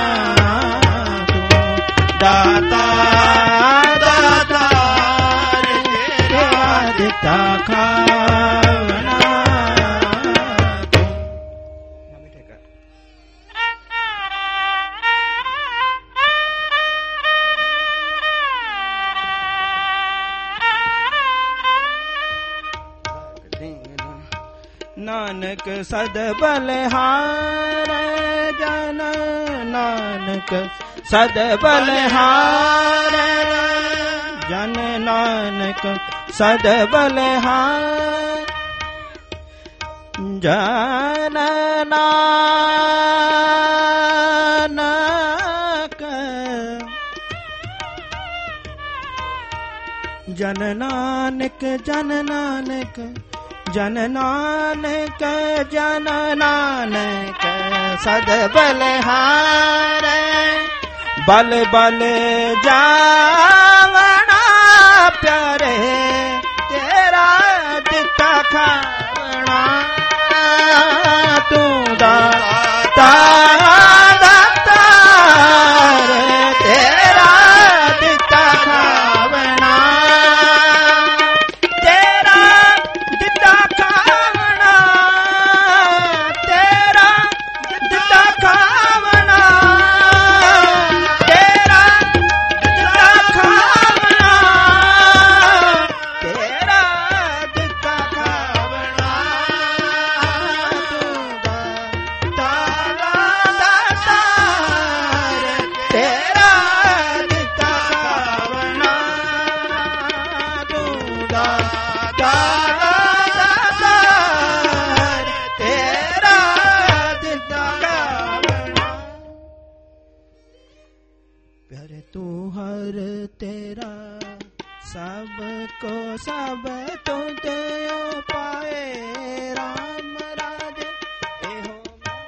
तो दाता दाता रे तेरा दिता खा ਨਾਨਕ ਸਦ ਬਲਿਹਾਰੈ ਜਨ ਨਾਨਕ ਸਦ ਬਲਿਹਾਰੈ ਜਨ ਨਾਨਕ ਸਦ ਬਲਿਹਾਰੈ ਜਨ ਨਾਨਕ ਜਨ ਨਾਨਕ ਜਨ ਨਾਨਕ ਜਨ ਨਾਨਕ ਜਨ ਨਾਨਕ ਸਦ ਬਲਿਹਾਰੈ ਬਲ ਬਲ ਜਾਵਣਾ ਪਿਆਰੇ ਤੇਰਾ ਦਿੱਤਾ ਖਾਵਣਾ ਤੂੰ ਦਾਤਾ ਦਾਤਾਰ ਤੇਰਾ ਦਿੱਤਾ ਖਾਵਣਾ ਤੇਰਾ ਦਿੱਤਾ ਖਾਵਣਾ ਤੇਰਾ ਦਿੱਤਾ ਖਾਵਣਾ ਤੇਰਾ ਦਿੱਤਾ ਖਾਵਣਾ ਤੇਰਾ ਦਿੱਤਾ ਖਾਵਣਾ ਤੂੰ ਦਾਤਾ ਦਾਤਾਰ ਤੇਰਾ ਦਿੱਤਾ ਖਾਵਣਾ ਤੂੰ ਦਾਤਾ ਦਾਤਾਰ ਤੇਰਾ ਦਿੱਤਾ ਖਾਵਣਾ ਪਿਆਰੇ ਤੂੰ ਹਰ ਤੇਰਾ ਸਭ ਕੋ ਸਭ ਤੂੰ ਤੇਓ ਪਾਏ ਰਾਮ ਰਾਜ ਇਹੋ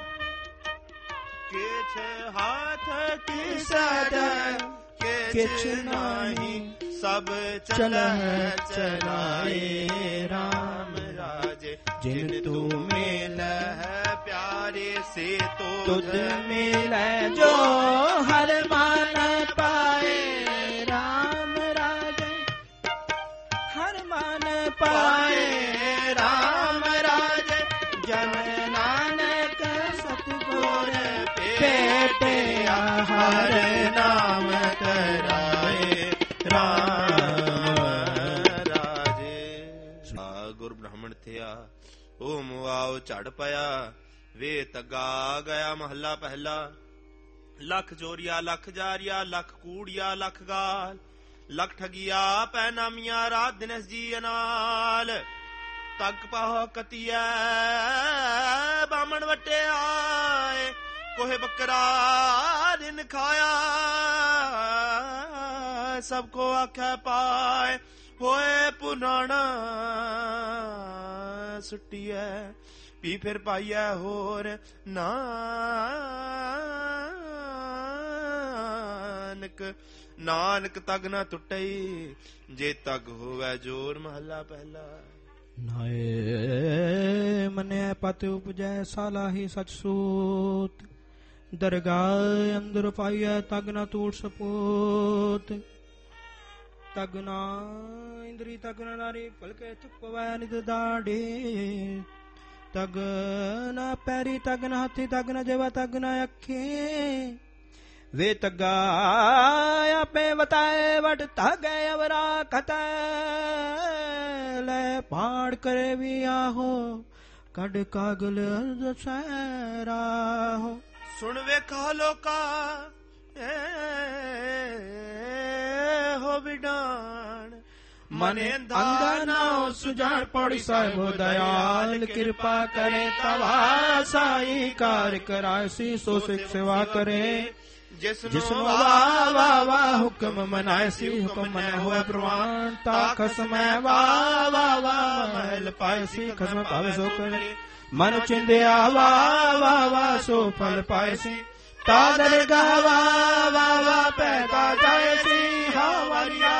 ਕਿਛ ਹਾਥ ਕੀ ਸਾਧਾ ਕਿਛ ਨਾਹੀ ਸਭ ਚਲਹਿ ਚਲਾਏ ਰਾਮ ਰਾਜੇ ਜਿਨ ਤੂੰ ਮਿਲਹਿ ਪਿਆਰੇ ਸੇ ਤੁਧ ਮਿਲੈ ਜੋ ਹਰ ਮਨ ਪਾਏ ਰਾਮ ਰਾਜ ਹਰ ਮਨ ਪਾਏ ਰਾਮ ਰਾਜ ਜਨ ਨਾਨਕ ਸਤਿਗੁਰ ਭੇਟਿਆ ਹਰ ਨਾਮ ਕਰਾਏ ਰਾਮ ਰਾਜੇ। ਗੁਰ ਬ੍ਰਾਹਮਣ ਥਿਆ ਉਹ ਮੁਆਉ ਝੜ ਪਿਆ ਵੇ ਤਗਾ ਗਿਆ ਮਹੱਲਾ ਪਹਿਲਾ। ਲੱਖ ਚੋਰੀਆ ਲੱਖ ਜਾਰੀਆ ਲੱਖ ਕੂੜੀਆ ਲੱਖ ਗਾਲ ਲੱਖ ਠਗੀਆ ਪੈ ਨਾਮੀਆਂ ਰਾਤ ਦਿਨਸ ਜੀ ਅਨਾਲ ਤੱਕ ਪਾਹ ਕਤੀਐ ਬਾਮਣ ਵਟਿਆਏ ਕੋਹੇ ਬੱਕਰਾ ਦਿਨ ਖਾਇਆ ਸਭ ਕੋ ਆਖੈ ਪਾਏ ਹੋਏ ਪੁਰਾਣਾ ਸੁੱਟੀਐ ਪੀ ਫਿਰ ਪਾਈਐ ਹੋਰ ਨਾਨਕ ਨਾਨਕ ਤਗ ਨਾ ਟੁੱਟਈ ਜੇ ਤਗ ਹੋਵੇ ਜੋਰ ਮਹੱਲਾ ਪਹਿਲਾ। ਨਾਏ ਮੰਨਿਆ ਪਤ ਉਪਜੈ ਸਾਲਾਹੀ ਸਚ ਸੂਤ ਦਰਗਾਹ ਅੰਦਰ ਪਾਈਐ ਤਗ ਨਾ ਟੂਟ ਸਪੂਤ ਤਗ ਨਾ ਇੰਦਰੀ ਤਗ ਨਾ ਨਾਰੀ ਪਲਕੇ ਚੁੱਪਵੈ ਨਿਦ ਦਾੜੀ ਤਗ ਨਾ ਪੈਰੀ ਤਗ ਨਾ ਹੱਥੀ ਤਗ ਨਾ ਜੇਵਾ ਤਗ ਨਾ ਅੱਖੀ ਵੇ ਤਗਾ ਆਪੇ ਬਤਾਏ ਵਟ ਤਗੈ ਅਵਰਾ ਕਤੈ ਲੈ ਪਾੜ ਕਰੇ ਵੀ ਆਹੋ ਕੱਢ ਕਾਗਲ ਦਸਹਿਰਾਹੋ ਸੁਣ ਵੇਖਾ ਲੋਕਾ ਹੋ ਵਿਡਾਨ ਮਨੇ ਅੰਧਾ ਨਾ ਸੁਜਾਨ ਪੌੜੀ ਸਾਹਿਬੋ ਦਇਆਲ ਕਿਰਪਾ ਕਰੇ ਤਵਾ ਸਾਈ ਕਾਰ ਕਰਾਇਸੀ ਸੋ ਸਿੱਖ ਸੇਵਾ ਕਰੇ ਜਿਸਨੂੰ ਵਾ ਵਾ ਵਾ ਹੁਕਮ ਮਨਾਏ ਸੀ ਹੁਕਮ ਮਨੈ ਹੋਏ ਪ੍ਰਵਾਨ ਤਾ ਖਸਮੈ ਵਾ ਵਾ ਵਾ ਮਹਿਲ ਪਾਏ ਸੀ ਖਸਮ ਭਾਵੇ ਸੋ ਕਰੇ ਮਨ ਚਿੰਦਿਆ ਵਾ ਵਾ ਵਾ ਸੋ ਫਲ ਪਾਏ ਸੀ ਤਾ ਦਰਗਾਹ ਵਾ ਵਾ ਵਾ ਪੈਦਾ ਜਾਏ ਸੀ ਹਾਵਰੀਆ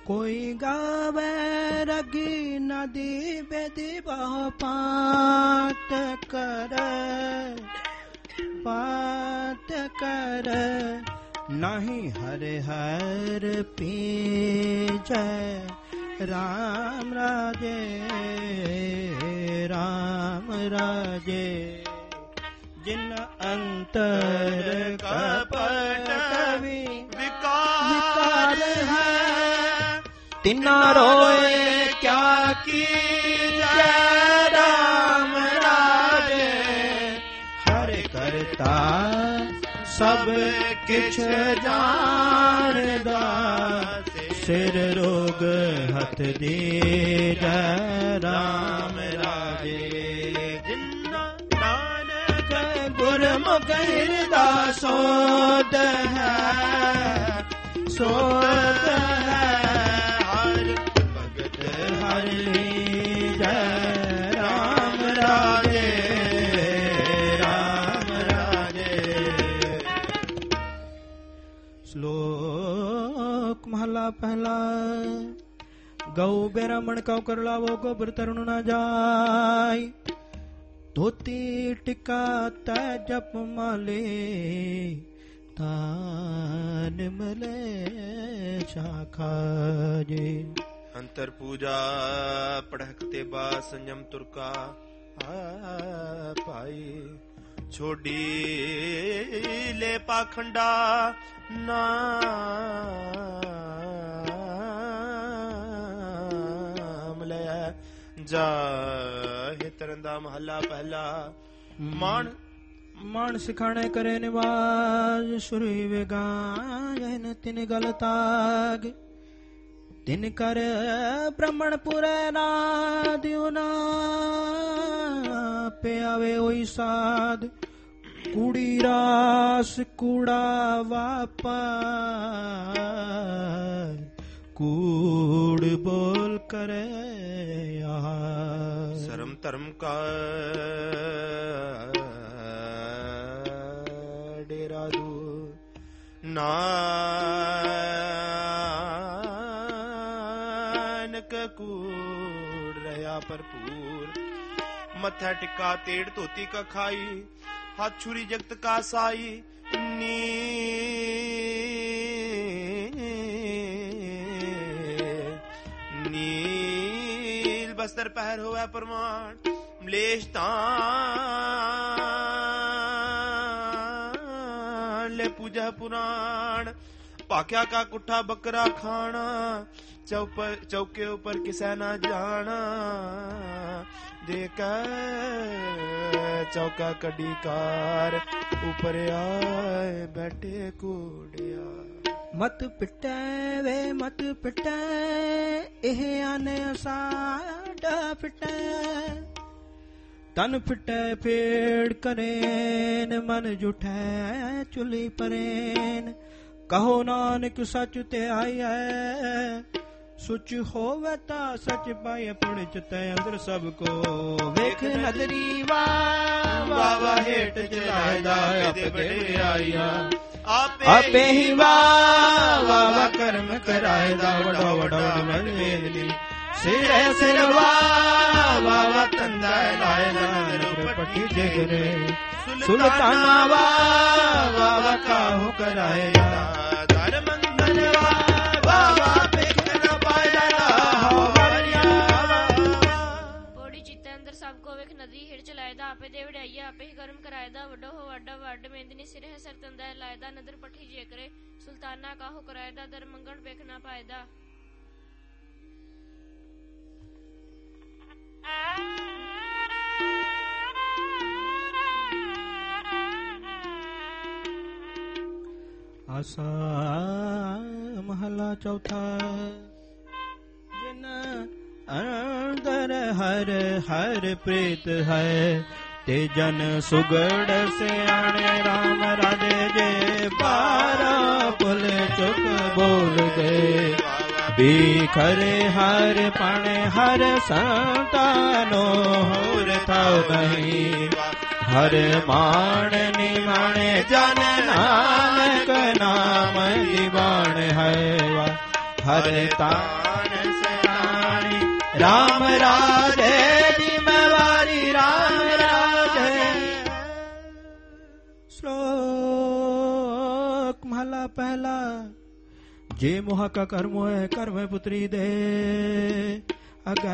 ਕੋਈ ਗਾਵੇ ਰਗੀ ਨਦੀ ਬੇਦੀ ਬਹੁ ਪਾਤ ਕਰ ਪਾਤ ਕਰ ਨਹੀਂ ਹਰਿ ਹਰ ਪੀਜੈ ਰਾਮ ਰਾਜੇ ਰਾਮ ਰਾਜੇ ਜਿਨ ਅੰਤਰ ਕਪਟ ਵਿਕਾਰ ਹੈ ਤਿਨਾ ਰੋਏ ਕਿਆ ਕੀਜੈ ਰਾਮ ਰਾਜੇ ਹਰਿ ਕਰਤਾ ਸਭ ਕਿਛ ਜਾਣਦਾ ਸਿਰ ਰੋਗ ਹੱਥ ਦੀਜੈ ਰਾਮ ਰਾਜੇ ਜਿਨਾ ਨਾਨਕ ਗੁਰਮੁਖ ਹਿਰਦਾ ਸੋਧ ਹੈ ਸੋਧ ਹੈ ਹਰ ਭਗਤ ਹਰ ਲੀਜੈ ਰਾਮ ਰਾਜੇ ਰਾਮ ਰਾਜੇ। ਸ਼ਲੋਕ ਮਹਲਾ ਪਹਿਲਾ। ਗਊ ਬ੍ਰਾਹਮਣ ਕਉ ਕਰ ਲਾਵੋ ਗੋਬਰ ਤਰੁਣ ਨਾ ਜਾਏ ਧੋਤੀ ਟਿਕਾ ਤੈ ਜਪ ਮਾਲੇ ਤਾਨ ਮਲੇ ਸ਼ਾਖਾ ਜੇ। ਅੰਤਰ ਪੂਜਾ ਪੜਕ ਤੇ ਬਾ ਸੰਜਮ ਤੁਰਕਾ ਆ ਪਾਈ ਛੋਡੀ ਲੈ ਪਾਖੰਡਾ ਨਾਮ ਲੈ ਜਾਹਿ ਤਰਨ ਦਾ ਮਹੱਲਾ ਪਹਿਲਾ। ਮਾਣ ਮਾਣ ਸਿਖਾਣੇ ਕਰੇ ਨਿਵਾਜ ਸੁਰੀ ਵਿਗਾਇਨ ਤਿਨ ਗਲ ਤਾਗ ਤਿਨ ਕਰ ਬ੍ਰਹਮਣ ਪੁਰੇ ਨਾ ਦਿਉ ਨਾ ਪਿਆਵੇ ਹੋਈ ਸਾਧ ਕੂੜੀ ਰਾਸ ਕੂੜਾ ਵਾਪਾ ਕੂੜ ਬੋਲ ਕਰੇ ਆਹ ਸ਼ਰਮ ਧਰਮ ਕਾ ਡੇਰਾ ਦੂ ਨਾਨਕ ਕੂੜ ਰਹਾ ਭਰਪੂਰ ਮੱਥਾ ਟਿੱਕਾ ਤੇੜ ਧੋਤੀ ਕਾ ਖਾਈ ਹੱਥ ਛੁਰੀ ਜਗਤ ਕਾ ਸਾਈ ਨੀ ਨੀਲ ਬਸਤਰ ਪਹਿਰ ਹੋਵੇ ਪ੍ਰਮਾਣ ਮਲੇਸ਼ ਤਾਣ ਲੈ ਪੂਜਾ ਪੁਰਾਣ ਭਾਕਿਆ ਕਾ ਕੁੱਠਾ ਬੱਕਰਾ ਖਾਣਾ ਚੌਪਰ ਚੌਕੇ ਉੱਪਰ ਕਿਸੈ ਨਾ ਜਾਣਾ ਦੇਖ ਚੌਕਾ ਕੱਢੀ ਕਾਰ ਉੱਪਰ ਆਏ ਬੈਠੇ ਕੋੜਿਆ। ਮਤ ਪਿਟੈ ਵੇ ਮਤ ਪਿਟੈ ਇਹ ਆਨੇ ਸਾਡਾ ਪਿਟੈ ਤਨ ਫਿਟੈ ਫੇੜ ਕਰੇਨ ਮਨ ਜੁਠੈ ਚੁਲੀ ਪਰੇਨ ਕਹੋ ਨਾਨਕ ਸੱਚ ਤੇ ਆਈਐ ਸੁਚ ਹੋਵੇ ਤਾ ਸਚ ਪਾਏ ਪੁਣ ਚਿਤੈ ਅੰਦਰ ਸਭ ਕੋ ਵੇਖ ਨਦਰੀ ਵਾ ਵਾ ਹੇਠ ਚਲਾਇਦਾ ਆਪੇ ਆਈਆ ਆਪੇ ਹੀ ਵਾ ਵਾ ਕਰਮ ਕਰਾਇਦਾ ਵਡੋ ਵਡੋ ਮਨਵੇਦਨੀ ਸਿਰੇ ਸਿਰ ਵਾ ਵਾ ਤੰਦਾ ਲਾਇਦਾ ਪੱਟੀ ਜਗਰੇ ਸੁਲਤਾਨਾ ਵਾ ਵਾ ਕਾਹੂ ਕਰਾਇਦਾ ਦਰ ਮੰਦਰ ਵਾ ਵਾ ਆਪੇ ਦੇ ਵਡਿਆਈਆ ਆਪੇ ਹੀ ਕਰਮ ਕਰਾਇਦਾ ਵੱਡੋ ਹੋ ਵਾਡਾ ਵੱਡ ਮੇਂਦਨੀ ਸਿਰੇ ਸਰ ਤੰਦਾ ਲਾਇਦਾ ਨਦਰ ਪੱਠੀ ਜੇ ਕਰੇ ਸੁਲਤਾਨਾ ਕਾਹੋ ਕਰਾਇਦਾ ਦਰ ਮੰਗਣ ਵੇਖ ਨਾ ਪਾਇਦਾ। ਆਸਾ ਮਹਲਾ ਚੌਥਾ। ਜਿਨ ਅੰਦਰ ਹਰ ਹਰ ਪ੍ਰੀਤ ਹੈ ਤੇ ਜਨ ਸੁਗੜ ਸਿਆਣੇ ਰਾਮ ਰਾਜੇ ਜੇ ਬਾਰਾ ਪੁਲ ਚੁੱਕ ਬੋਲ ਗਏ ਵੀ ਖਰੇ ਹਰ ਪਾਣੇ ਹਰ ਸੰਤਾਨੋ ਹੋਰ ਥਾਉ ਨਹੀਂ ਹਰ ਮਾਣ ਨਿਮਾਣੇ ਜਨ ਨਾਨਕ ਨਾਮ ਦੀਵਾਨ ਹੈ ਹਰਿ ਤਾਨ ਸਿਆਣੀ ਰਾਮ ਰਾਜੇ ਜ਼ਿੰਮੇਵਾਰੀ ਰਾਮ ਰਾਜੇ। ਸ਼ਲੋਕ ਮਹਲਾ ਪਹਿਲਾ। ਜੇ ਮੋਹ ਕਾ ਕਰਮ ਹੈ ਕਰਮੇ ਪੁੱਤਰੀ ਦੇ ਅਗੈ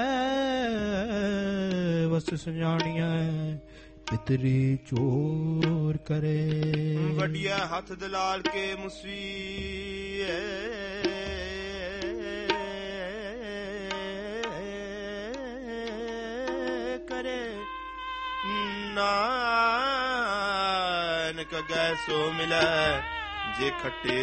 ਵਸ ਸੁਣਾਣੀਆਂ ਪਿਤਰੀ ਚੋਰ ਕਰੇ। ਵੱਡਿਆ ਹੱਥ ਦਲਾਲ ਕੇ ਮੁਸਵੀ ਕਰੇ ਨਾਨਕ ਗੈ ਸੋ ਮਿਲੈ ਜੇ ਖੱਟੇ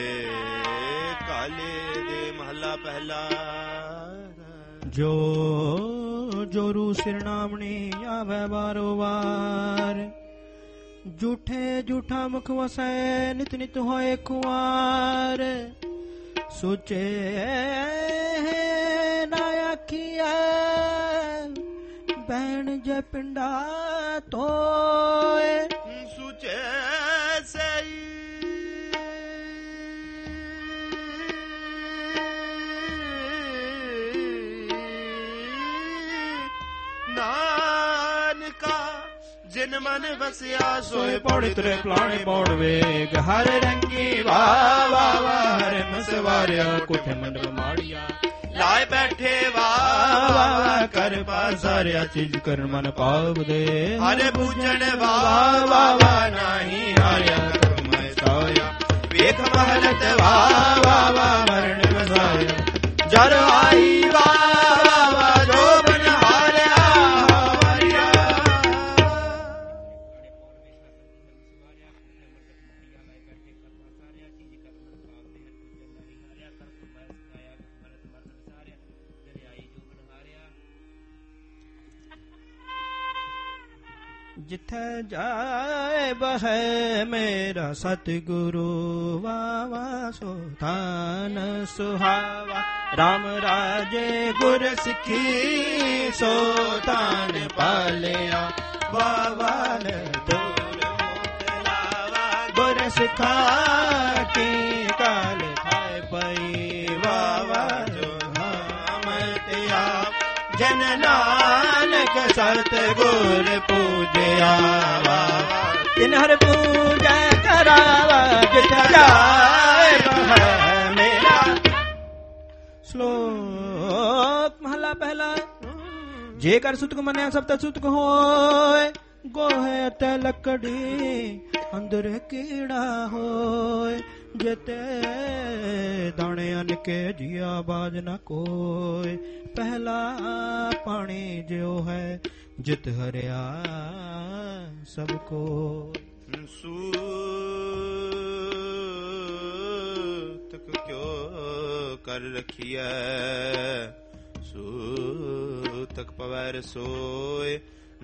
ਕਾਲੇ ਦੇ। ਮਹਲਾ ਪਹਿਲਾ। ਜੋ ਜੋਰੂ ਸਿਰਨਾਮਣੀ ਆਵੇ ਬਾਰੋ ਵਾਰ ਝੂਠੇ ਝੂਠਾ ਮੁਖ ਵਸੈ ਨਿਤ ਨਿਤ ਹੋਏ ਕੁਆਰ। ਸੋਚੇ ਨਾ ਆਖੀਐ ਬੈਣ ਜੇ ਪਿੰਡਾ ਤੋਏ। ਸੁਚੇ ਸਈ ਨਾਨਕਾ ਜਿਨ ਮਨ ਵਸਿਆ ਸੋਏ ਪੌੜੀ ਤਰੇ ਪਲਾਣੇ ਪੌੜ ਵੇਗ ਹਰ ਰੰਗੀ ਵਾ ਵਾ ਵਾ ਹਰ ਮਸਵਾਰਿਆ ਕੋਠੇ ਮੰਡਪ ਮਾੜੀਆ ਲਾਏ ਬੈਠੇ ਵਾ ਵਾ ਵਾ ਕਰ ਪਾਸਾਰਿਆ ਚੀਜ਼ ਕਰਨ ਮਨ ਪਾਵ ਦੇ। ਹਰੇ ਪੂਜਣ ਵਾ ਵਾ ਵਾ ਨਹੀਂ ਹਾਰਿਆ ਕਰਮੈ ਸਾਇਆ ਵੇਖ ਮਹਲਤ ਵਾ ਵਾ ਵਾ ਮਰਨ ਵਸਾਇਆ ਜਰ ਆਈ ਵਾ ਵਾ ਜੋ ਬਨ ਹਾਰਿਆ ਹਾਰਿਆ। ਜਿੱਥੇ ਜਾਏ ਬਹੈ ਮੇਰਾ ਸਤਿਗੁਰੂ ਵਾਵਾ ਸੋ ਥਾਨ ਸੁਹਾਵਾ। ਰਾਮ ਰਾਜੇ ਗੁਰ ਸਿੱਖੀ ਸੋ ਥਾਨ ਪਾਲਿਆ ਵਾਵਨ ਦੂਰ ਮੋਤ ਲਾਵਾ। ਗੁਰ ਸਿੱਖਾ ਕੀ ਕਾਲ ਖਾਏ ਪਈ ਵਾਵਾ ਜੋ ਨਾਮ ਤਿਆ। ਜਨ ਨਾਨਕ ਸਤ ਗੁਰ ਪੂਜਿਆ ਤਿਨ ਹਰ ਪੂਜਾ ਕਰਾਵਾ ਜਿਠਾ ਜਾਏ ਬਹੈ ਮੇਰਾ। ਸ਼ਲੋਕ ਮਹਲਾ ਪਹਿਲਾ। ਜੇ ਕਰ ਸੁਤਕ ਮੰਨਿਆ ਸਭ ਤਾਂ ਸੁਤਕ ਹੋਏ ਗੋਹੇ ਤੇ ਲੱਕੜੀ ਅੰਦਰ ਕੀੜਾ ਹੋਏ। ਜਿਤੇ ਦਾਣੇ ਅਨ ਕੇ ਜੀਆ ਬਾਜ ਨਾ ਕੋਏ। ਪਹਿਲਾ ਪਾਣੀ ਜਿਉ ਹੈ ਜਿਤ ਹਰਿਆ ਸਭ ਕੋ। ਸੂਤਕ ਕਿਉ ਕਰ ਰਖੀਐ ਸੂਤਕ ਪਵੈ ਰਸੋਏ।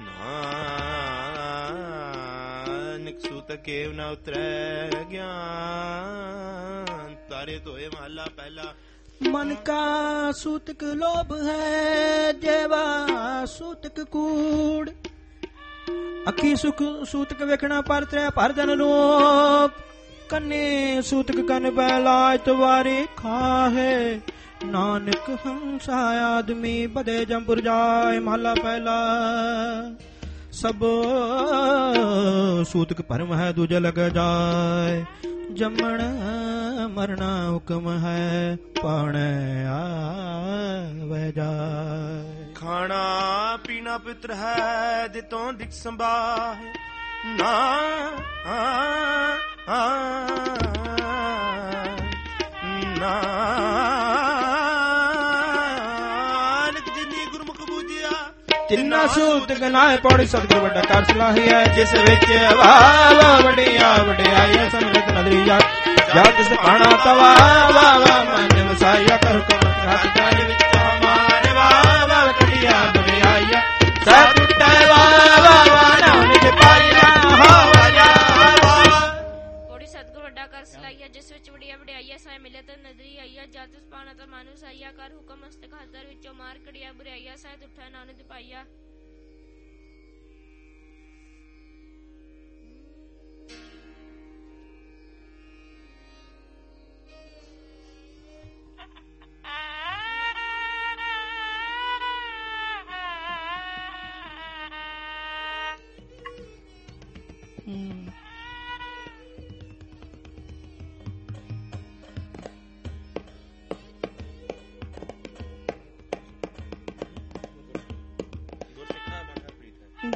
ਨਾਨਕ ਸੂਤਕ ਕੇਵ ਨ ਉਤਰੈ ਗਿਆਨ। ਤਾਰੇ ਧੋਏ ਮਹਲਾ ਪਹਿਲਾ। मन का सूतक लोभ है जेवा सूतक कूड़। अखी सुख सूतक वेखना पर त्रै पर जन रूप। कन्ने सूतक कन बैलाय तुवारी खाहे। नानक हंसा आदमी बदे जमपुर जाए। महला पहला। सब सूतक परम है दूजा लग जाए। जमण मरना हुक्म है पाण आवे जाए। खाना पीना पित्र है दितों दिख संभाए। ना आ, आ, नानक जिनी गुरमुख बूझिया ਤਿੰਨਾ ਸੂਤ ਗਨਾਏ ਪੌੜੀ ਸਤਿਗੁਰ ਵੱਡਾ ਕਰ ਸਲਾਹੀ ਹੈ। ਜਿਸ ਵਿੱਚ ਵਾਵਾ ਵਡਿਆ ਵਡਿਆਈ ਸੰਗਤ ਨਦਰੀ ਜਾ ਜਾ ਤਿਸ ਪਾਣਾ ਤਵਾ ਵਾਵਾ ਮਨ ਵਸਾਇਆ ਕਰ ਹੁਕਮ ਹੱਥ ਜਾਈ ਵਿੱਚ ਮਾਨ ਵਾਵਾ ਕਟਿਆ ਵਡਿਆਈ ਸਭ ਟੁੱਟੇ ਵਾਵਾ ਨਾ ਨਿਜ ਪਾਈਆ ਹੋਵਾ ਜਾ। ਪੌੜੀ ਸਤਿਗੁਰ ਵੱਡਾ ਕਰ ਸਲਾਹੀ ਹੈ। ਜਿਸ ਵਿੱਚ ਵਡਿਆ ਵਡਿਆਈ ਸਾਇ ਮਿਲੇ ਤੇ ਨਦਰੀ ਆਈਆ ਜਾ ਤਿਸ ਪਾਣਾ ਤਾਂ ਮਨ ਵਸਾਇਆ ਕਰ ਹੁਕਮ ਹਸਤਕ ਹੱਥ ਵਿੱਚੋਂ ਮਾਰ ਕੜਿਆ ਬੁਰਾਈਆ ਸਾਇ ਉੱਠਾ ਨਾਨਕ ਪਾਈਆ।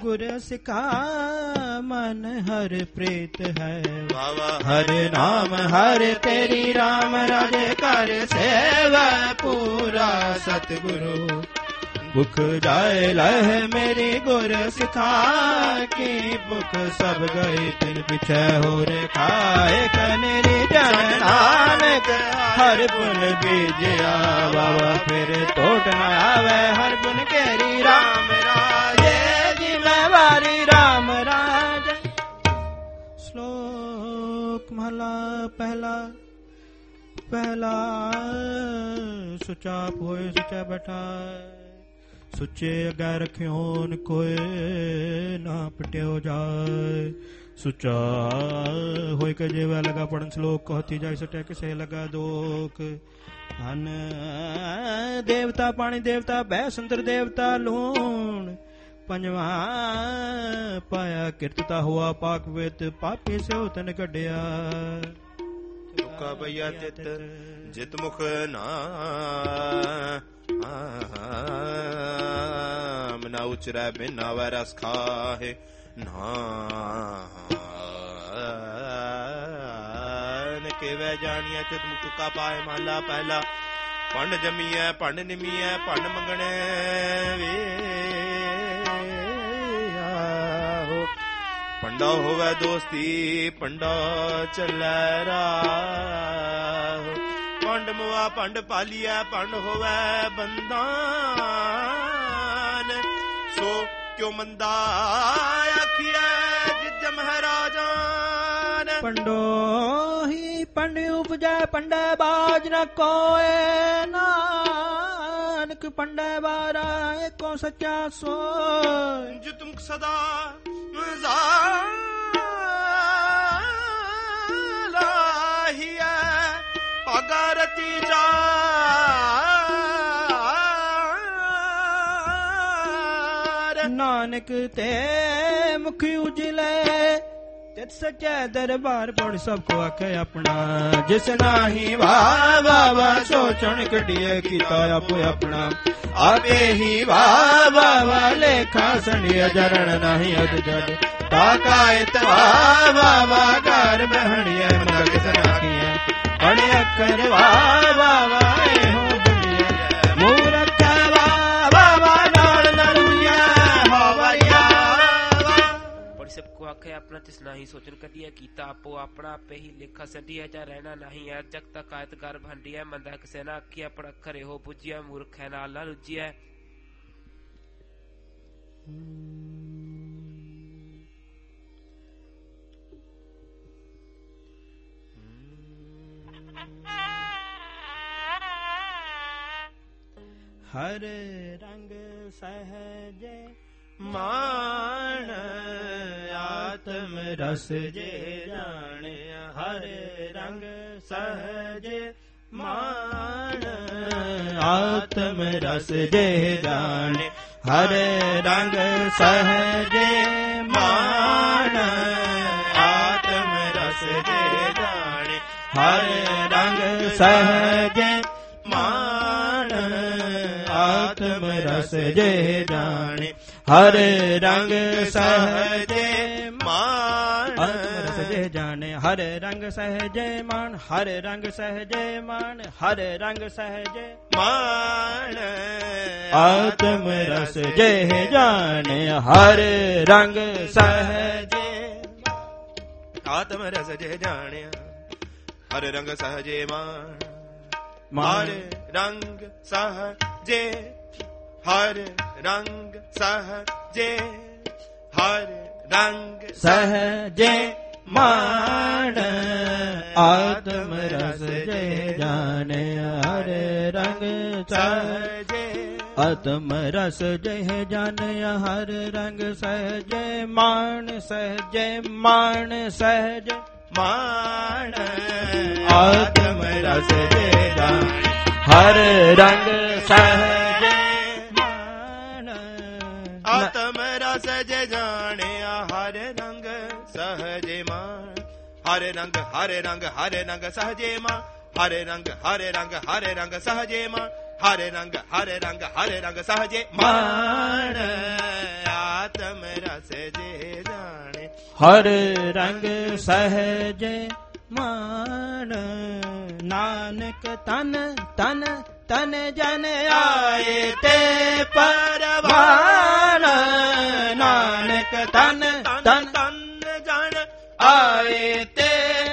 गुर सिखा मन हर प्रीत है। बाबा हर नाम हर तेरी राम राजे कर सेवा पूरा सतगुरु भुख जाए लह मेरी गुर सिखा की भुख सब गई तिन पिछे हो रे खाए कनेरी जन नानक हर पुन बीजिया बाबा फिर टोट न आवे हर पुन केरी राम राजे जी मैं वारी राम राज। श्लोक महला पहला पहला सुचा पोए सुचा बैठाए सुचे अगे रखियोन कोई ना पटियो जाए। सुचा होय के जेवा लगा पढ़न श्लोक कहती जाय सटे किसे लगा दोक। धन देवता पानी देवता बै सुंदर देवता लूण पंजवा पाया कीर्तता हुआ पाक वेत पापी से तन कढ़िया। तुका भैया तित जित मुख ना ना उचरा बिना वरस खाहे नान के वह जानिया चित मुख का पाए माला पहला पंड जमीए पंड निमीए पंड मंगने वे हो पंडा होवे दोस्ती पंडा चले राह। पंड मुआ पंड पालिया पंड होवे बंदान सो क्यों मंदा आखिया जिज महाराजान। पंडो ही पंड उपजा पंडे बाज न कोए नानक पंडे बारा एको सच्चा सो जो तुम सदा लाहिया अगरती जा नानक ते मुख उजले तित सच्चा दरबार पढ़ सबको आखे अपना जिस नाही वाह वाह सोचण कटिए कीता आपो अपना आपे ही वाह वाह लेखा सणिया जरण नहीं अद जड ताकायत वाह वाह घर बहणिया मग सनाखिया बड़े अक्षर वाह वाह हो दुनिया मूरख वाह वाह नाल नरुया होवरिया। सबको आखे अपना तिस नाही सोचन कटिया कीता आपो अपना आपे ही लेखा संडिया जा रहना नहीं है जग तक आयतकार भंडिया मंदा किसे ना आखिया पर अखरे हो बुझिया मूर्ख है ना अल्लाह रुजिया। हर रंग सहजे मान आत्म रस जे जाने हर रंग सहजे मान आत्म रस जे जाने हर रंग सहजे मान आत्म रस जे जाने हर रंग सहजे मान आत्म रस जे जाने हर रंग सहजे मान आत्म रस जे जाने हर रंग सहजे मान हर रंग सहजे मान हर रंग सहजे मान आत्म रस जे जाने हर रंग सहजे आत्म रस जे जाने हर रंग सहजे मान मान हर रंग सहजे हर रंग सहजे हर रंग सहजे मान आत्म रस जे जाने हर रंग सहजे आत्म रस जे जाने हर रंग सहजे मान सहजे मान सहजे मान आत्म रस जे जाने हर रंग सहजे मान आत्म रस जे जाने हर रंग सहजे मान हर रंग हर रंग हर रंग सहजे मान हर रंग हर रंग हर रंग सहजे मान हर रंग हर रंग हर रंग सहजे मान आत्म रस जे जाने हर रंग सहज मान नानक तन तन तन जन आए ते परवान नानक तन तन तन जन आए ते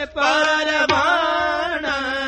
परवान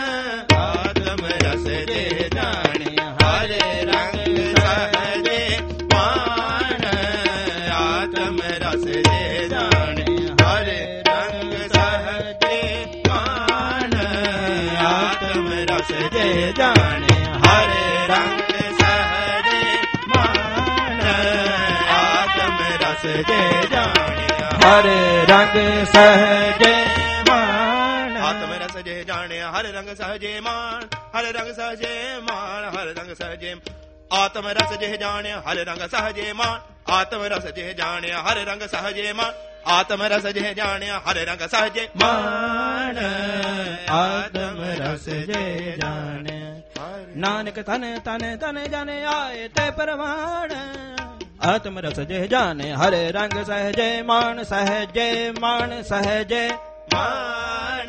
आत्म रस जे जाने हर रंग सहजे मान आत्म रस जे जाने हर रंग सहजे मान आत्म रस जे जाने हर रंग सहजे मान आत्म रस जे जाने हर रंग सहजे मान आत्म रस जे जाने हर रंग सहजे मान हर रंग सहजे मान हर रंग सहजे आत्म रस जे जाने हर रंग सहजे मान आत्म रस जे जाने हर रंग सहजे मान आत्म रस जे जाने हर रंग सहजे मान आत्म रस जे जाने नानक तन तन तन जाने आए ते परवान आत्म रस जे जाने हर रंग सहजे मान सहजे मान सहजे मान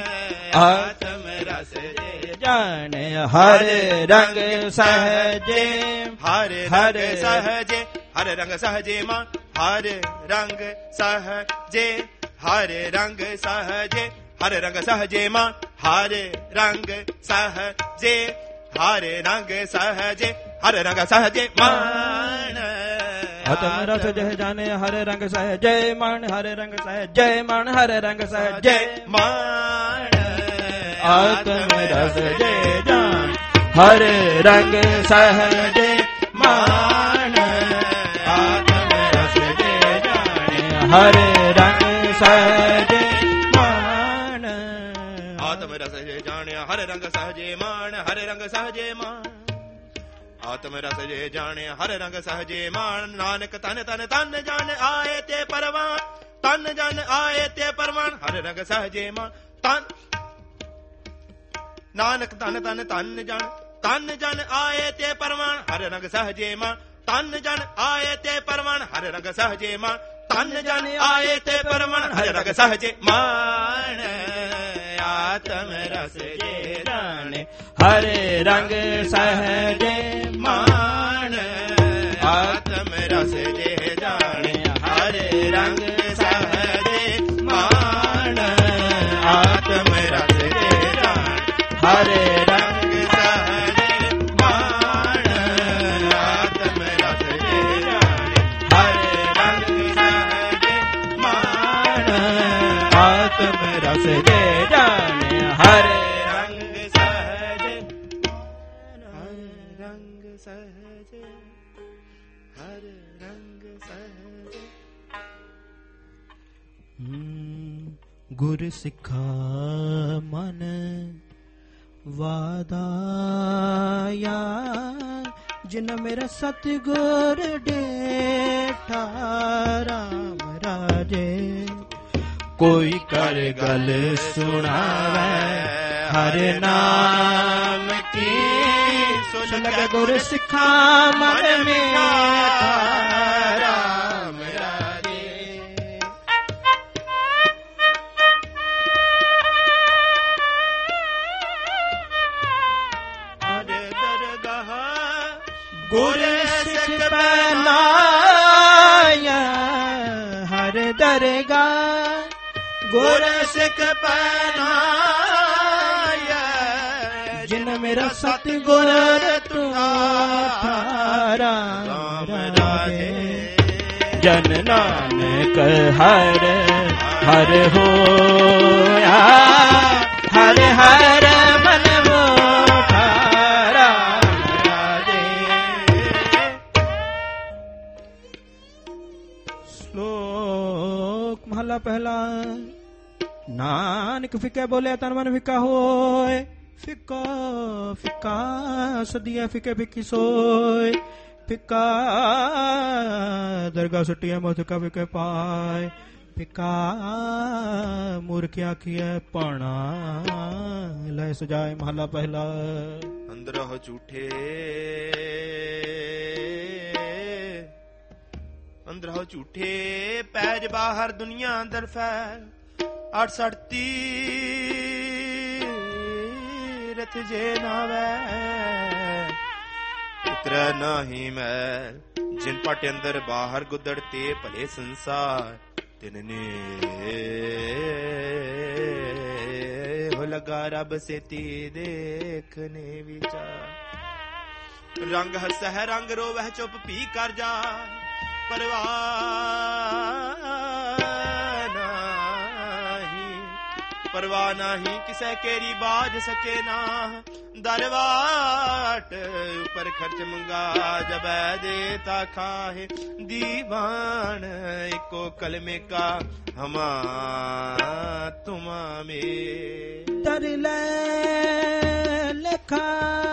आत्म रस जे जाने हर रंग सहजे हर हर रंग सहजे हर रंग सहजे मान हर रंग सहजे हर रंग सहजे हर रंग सहजे मान हर रंग सहजे हर रंग सहजे हर रंग सहजे मान आत्म रस जे जाने हर रंग सहजे मान हर रंग सहजे मान हर रंग सहजे मान आत्म रस जे जान हर रंग सहजे मान आत्म रस जे जाने हर रंग सहजे मान आत्म रस जे जाने हर रंग सहजे मान हर रंग सहजे मान आत्म रस जे जाने हर रंग सहजे मान नानक तन तन तन जान आए ते परवान तन जन आए ते परवान हर रंग सहजे मान तन नानक तन तन तन जन तन जन आए ते परवान हर रंग सहजे मान तन जन आए ते परवान हर रंग सहजे मान तन जन आए ते परवान हर रंग सहजे मान आत्म रस जे जाने हर रंग सहजे मान आत्म रस जे जाने हर रंग सहजे मान आत्म रस जे जाने हर रंग सहजे मान आत्म रस जे जाने हर रंग सहजे मान आत्म रस जे जाने हर रंग सहजे हर रंग सहजे हर रंग सहजे गुर सिखा मन वादाया जिन मेरा सतगुर डेठा राम राजे कोई कर गल सुनावे हर नाम की सुन लग गुर सिखा मन में राम राजे हर दरगाह गुर सिख बनाया हर दरगाह गुर सिख पहनाया जिन मेरा सतगुर तुम्हारा राम राजे जन नानक हर हर होया हर हर मन वो राम राजे श्लोक महला पहला नानक फिके बोले तन मन फिका होए फिका फिका सदिया फिके फिकी सोए फिका दरगाह सुटिया मोथका फिके पाए फिका मूर्ख आखिए पाना लय सजाए महला पहला अंदर झूठे ਅੰਦਰ ਹੋ ਝੂਠੇ ਪੈਜ ਬਾਹਰ ਦੁਨੀਆ ਅੰਦਰ ਫੈਲ ਅਠ ਸਠ ਤੀਰਥ ਜੇ ਨਾਵੈ ਉਤਰੈ ਨਾਹੀ ਮੈਲ ਜਿਨ ਪਟ ਅੰਦਰ ਬਾਹਰ ਗੁੱਦੜ ਤੇ ਭਲੇ ਸੰਸਾਰ ਤਿਨ ਨੇ ਹੋ ਲਗਾ ਰੱਬ ਸੇਤੀ ਦੇਖਨੇ ਵਿਚਾਰ ਰੰਗ ਹੱਸੈ ਰੰਗ ਰੋਵੈ ਚੁੱਪ ਭੀ ਕਰ ਜਾ ਪਰਵਾਹ ਨਾਹੀ ਪਰਵਾਹ ਨਾਹੀ ਕਿਸੈ ਕੇਰੀ ਬਾਜ ਸਕੇ ਨਾ ਦਰਵਾਟ ਉਪਰ ਖਰਚ ਮੰਗਾ ਜਬੈ ਦੇਤਾ ਖਾਹੇ ਦੀਵਾਨ ਇੱਕੋ ਕਲਮੇ ਕਾ ਹਮਾ ਤੁਮਾ ਮੇ ਤਰ ਲੈ ਲਖਾ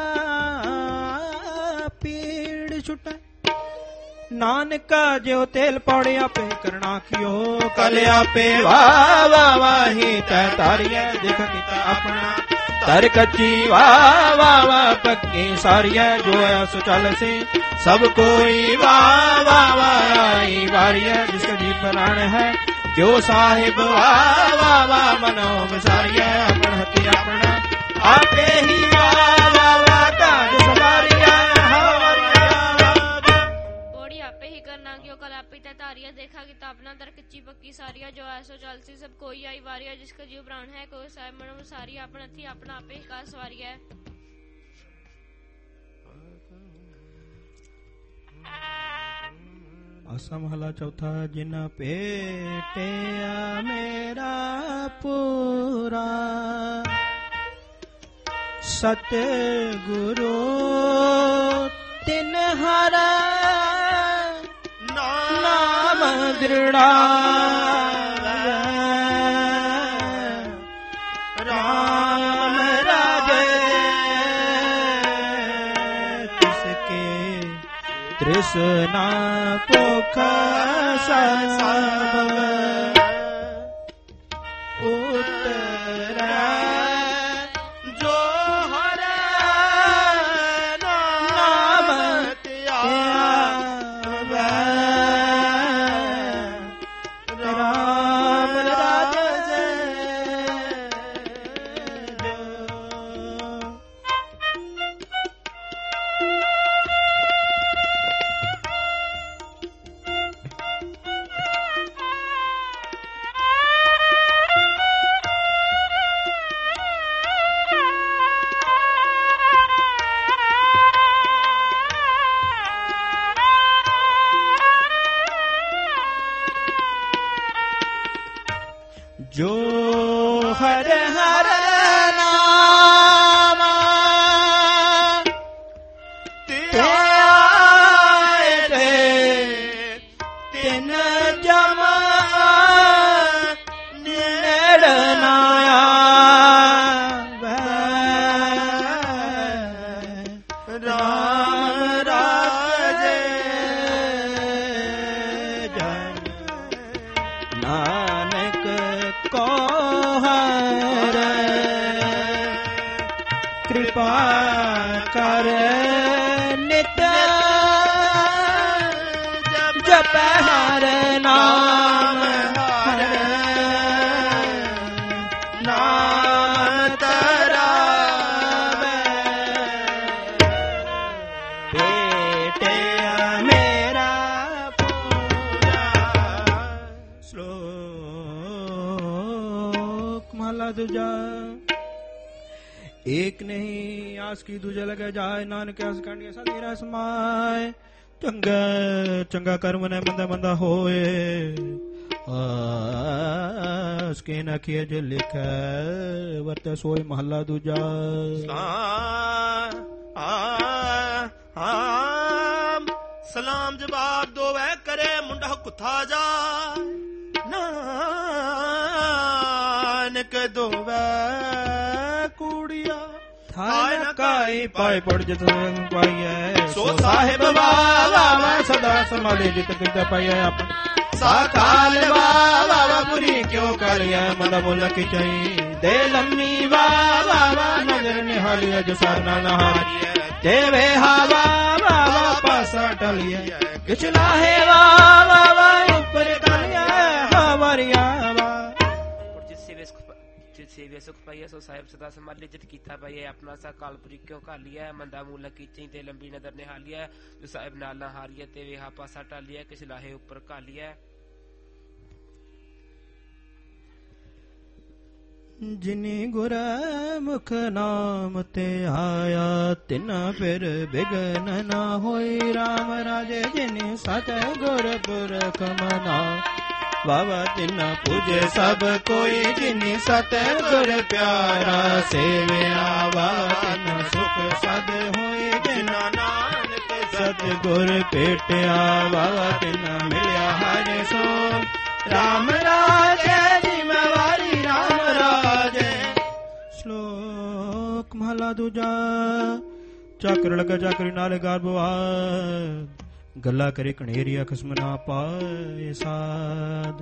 ਪੀੜ ਛੁਟੈ ਨਾਨਕਾ ਜਿਉ ਤੇਲ ਪੌੜੇ ਆਪੇ ਕਰਨਾ ਖਿਓ ਕਲ ਆਪੇ ਵਾ ਵਾ ਵਾਹੀ ਤੈ ਤਾਰੀਐ ਦੇਖ ਕੀਤਾ ਆਪਣਾ ਤਰ ਕੱਚੀ ਵਾ ਵਾ ਵਾ ਪੱਕੀ ਸਾਰੀਐ ਜੋ ਐਸ ਚੱਲ ਸੀ ਸਭ ਕੋਈ ਵਾ ਵਾ ਵਾ ਆਈ ਵਾਰੀਐ ਜਿਸ ਜੀ ਪ੍ਰਾਣ ਹੈ ਕਿਉ ਸਾਹਿਬ ਵਾ ਵਾ ਵਾ ਮਨੋ ਵਿਸਾਰੀਐ ਆਪਣ ਹੱਥੀ ਆਪਣਾ ਆਪੇ ਹੀ ਵਾ ਵਾ ਵਾ ਕਾਜ ਸਵਾਰੀਐ तारिया देखा कि तापना दर कच्ची पक्की सारिया जो ऐसो चलसी सब कोई आई वारिया जिसका जीव प्राण है कोई साहिब मनो सारिया अपना थी अपना आपे का सवारिया है। आसा महला चौथा जिन पेटिया मेरा पूरा सतगुरु तिन हरा नाम दृढ़ा राम राजे किसके तृष्णा पोख सब उतर जो हर नाम त्यावे राम राजे जो हर हर नाम त्याए तिन जम नेड़ न आवे राम राजे जन नानक को हर कृपा कर नित जप हर नाम हर नाम तरावे बेटे मेरा पूरा श्लोक महला दूजा एक नहीं आस की दूजा लगे जाए नानक आस कांडिया सदीरा समाए चंगा चंगा कर्म ने मंदा मंदा होए आस के न किए जो लिखा वर्त सोई महला दूजा आम सलाम जवाब दो वह करे मुंडा कुथा जा नानक दो वह कुड़िया थाय न काई पाए पड़ जित पाइए सो साहिब बाबा सदा संभाले जित कृत पाइए अपन साकाल बाबा बुरी क्यों करिए मन बोल की चाहिए दे लम्मी बाबा नजर निहालिए जो सारना नहारिए देवे हवा बाबा पासा टलिए किछ लाहे वावा वा ऊपर कालिया हवरिया वा जिस सेवे सुख जिस सेवे सुख पाइए सो साहिब सदा संभाली जित कीता पाइए अपना सा कालपुरी क्यों घालिया मंदा मूल कीची ते लंबी नदर निहालिया जो साहिब नाल ना हारिया ते वेहा पासा टालिया किछ लाहे ऊपर घालिया जिनी गुर मुख नाम ते आया तिना फिर बिघन न होई राम राजे जिनी सत गुर पुरख मना बाबा तिना पूजे सब कोई जिनी सत गुर प्यारा सेविया बाबा तिना सुख सद होई जिना नानक सत गुर पेटिया बाबा तिना मिलिया हरे सो राम राजे जिम्मेवारी राम राजे श्लोक महला दूजा चाकर लगा चाकरी नाले गारबवा गला करे कनेरिया खसम ना पाए साध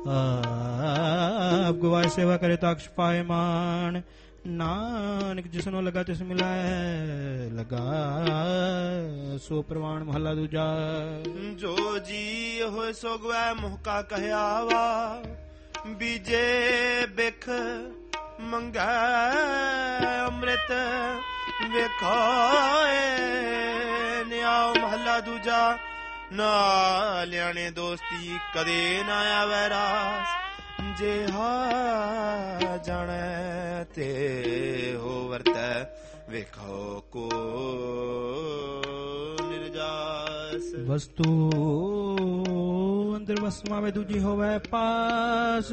आप गवाए सेवा करे ताक्ष पाए मान नानक जिसनो लगा तिस मिलाए लगा सो प्रमाण महला दूजा जो जी होए सो गवै मुहका कहयावा बीजे बिख मंगै अमृत वेखाए न्याओ महला दूजा ना लियाने दोस्ती कदे ना आवे रास जे हा जाने ते हो वर्तै वेखो को निर्जास वस्तु अंदर वसमा में दूजी होवे पास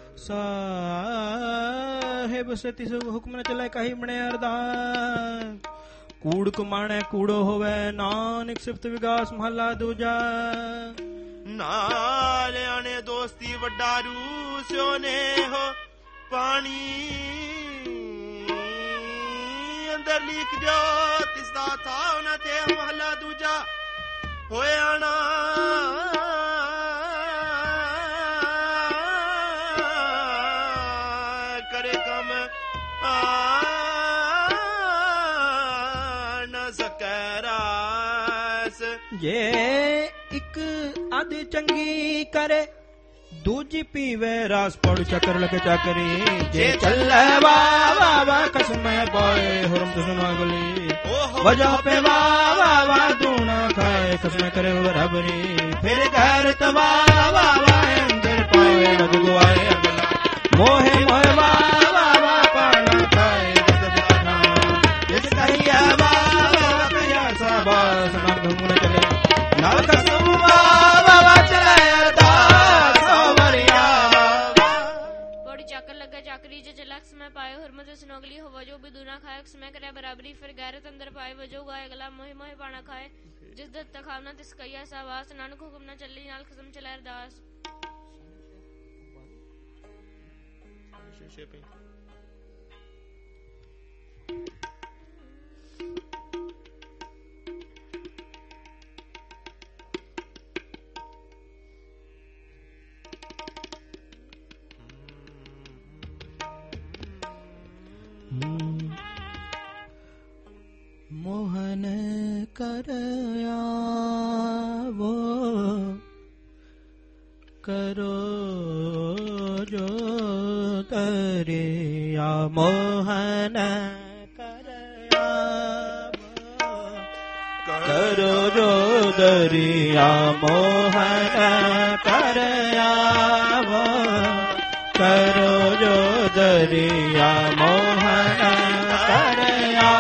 साहेब से तिस हुक्म न चले कही मणे अरदास कूड़ कुमाणे कूड़ो होवे नानक सिफत विगास महला दूजा नाल आने दोस्ती वड्डारू स्योने हो पानी अंदर लिख जो तिसदा था न ते महला दूजा होए आना करे कम आ न सकै रास जे एक अध चंगी करे दूजी पीवे रास पड़ चकर लगे चाकरी जे चले वाह वाह कसम पाए हुरम तो सुना गली वजह पे वाह वाह दूना खाए कसम करे बराबरी फिर घर तवा वाह अंदर पाए रघुआए मोहे मोहे वाह वाह पाना खाए जिस कहिया वाह कहिया सब सना घूमने चले नाल कसम वाह चले चाकरी जे चलक समय पाए हुरमत सुनोगली हो वजो भी दूना खाए समय करे बराबरी फिर गैरत अंदर पाए वजो गाए गला मोहि मोहि पाना खाए जिस दत्त खावना तिस कहिया सावास नानक हुक्म न चली नाल खसम चले अरदास मोहन करया वो करो जो तरिया मोहन करया वो करो जो दरिया मोहन करया वो करो जो दरिया मोहन करया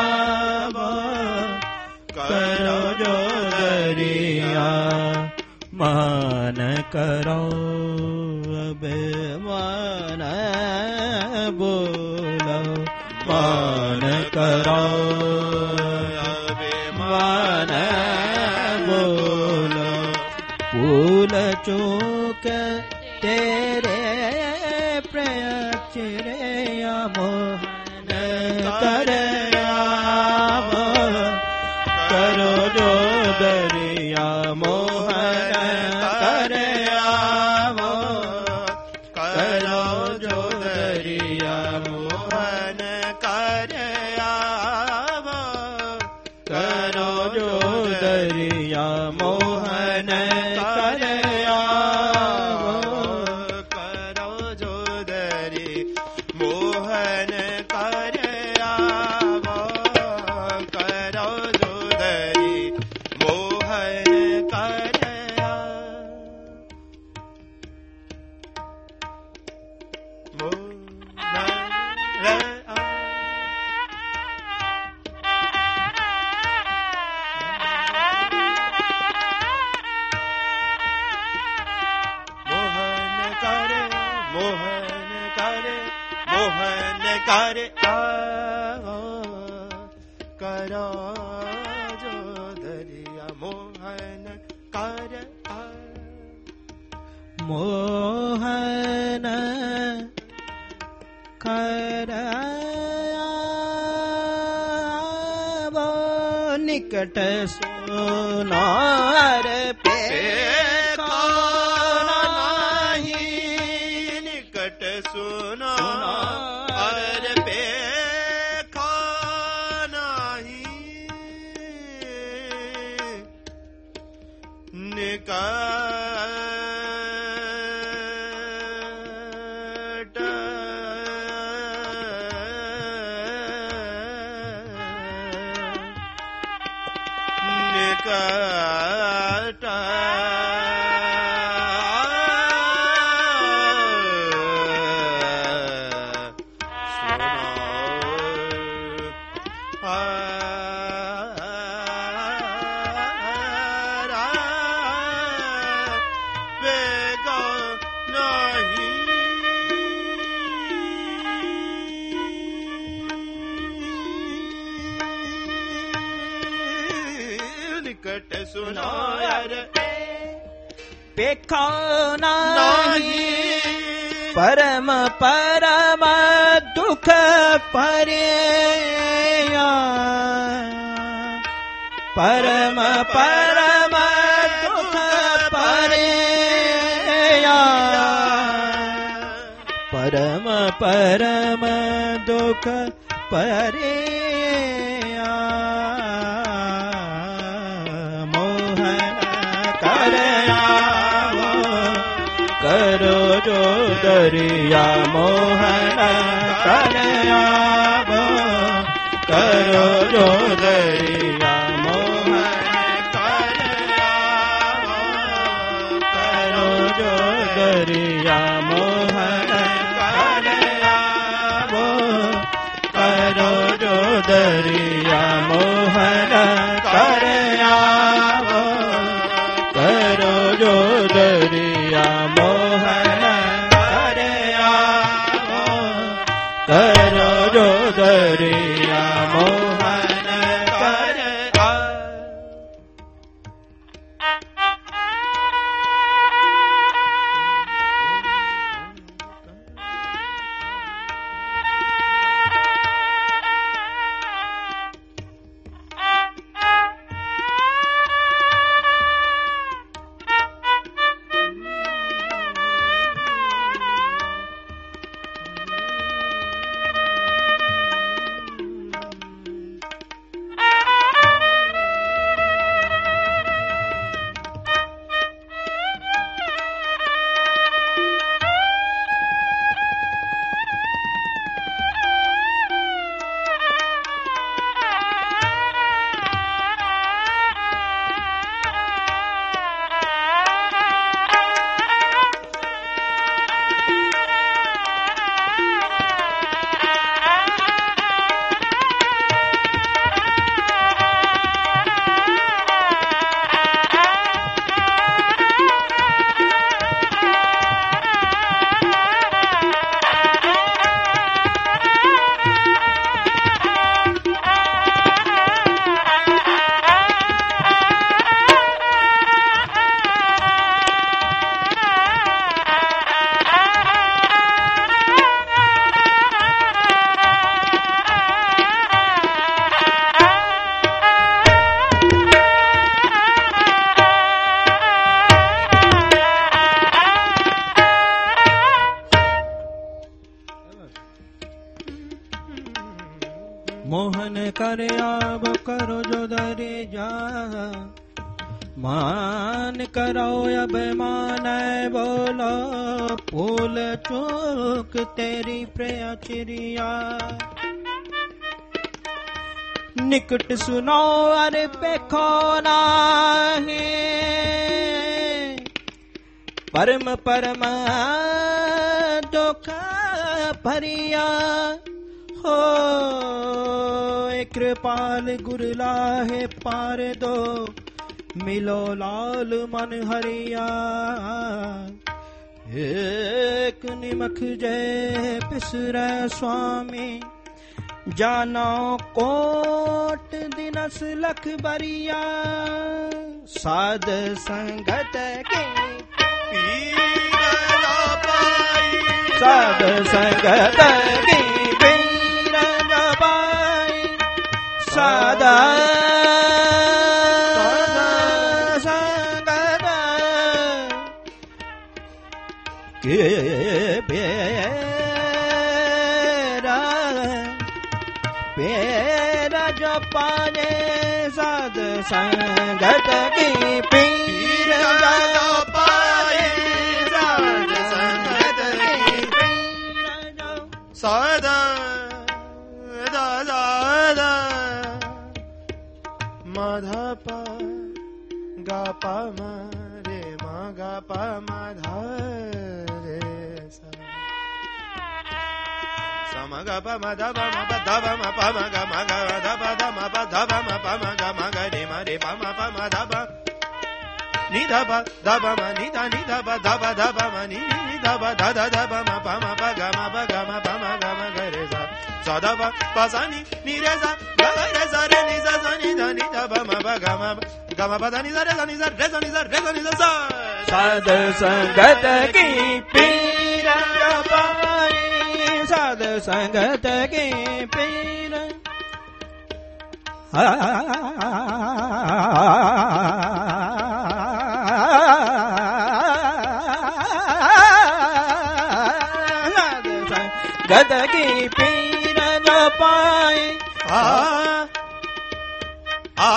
करो जो दरिया मान करो अभिमान बोलो मान करो अभिमान बोलो फूल चूक तेरे प्रचरया मोहन करया करो जो दरिया मोहन करया करो जो दरिया मोहन करया करो जो दरिया मोहन कर आओ करो जो दरिया मोहन कर मोहन कर निकट सोनार पे नाही निकट सुना और पे नाही निकट निकट निकट सुनार पेखा नाही परम परम दुख परे परम परम दुख परे परम परम दुख परे करो जो दरिया मोहन कर आवो करो जो दरिया मोहन कर आवो करो जो दरिया मोहन कर आवो करो जो दरिया मोहन कर आवो करो जो दरिया मोहन कर आवो करो जो दरिया मोहन कर मोहन कर आब करो जो दरे जा मान करो अब मान बोलो फूल चूक तेरी प्रिय चिड़िया निकट सुनो अरे पेखो नाही परम परम दुख भरिया हो कृपाल गुरलाहे पार दो मिलो लाल मन हरिया एक निमख जय पिसरै स्वामी जानो कोट दिनस लख बरिया साध संगत के पीर ना पाई साध संगत की पीर न पाई साधा संगत के पेरा पेरा जो पाने साध संगत की पीर न पाए साध संगत की पीर न साधा दा दा दा माधा पा गा पा मा रे मा गा पा मा धा रे सा सा मा गा पा मा धा पा मा पा धा पा मा पा मा गा मा गा धा पा धा मा पा धा पा मा पा मा गा मा गा रे मा रे पा मा पा मा धा पा ni da ba da ba ma ni da ni da ba da ba da ba ma ni ni da ba da da da ba ma pa ma pa ga ma pa ga ma pa ma ga ma ga re sa sa da ba pa sa ni ni re sa ga ga re sa re ni sa sa ni da ni da ba ma pa ga ma ga ma pa da ni sa re sa ni sa re sa ni sa re sa ni sa sa साध संगत की पीर न पाई साध संगत की पीर गद की पीर न पाए आ आ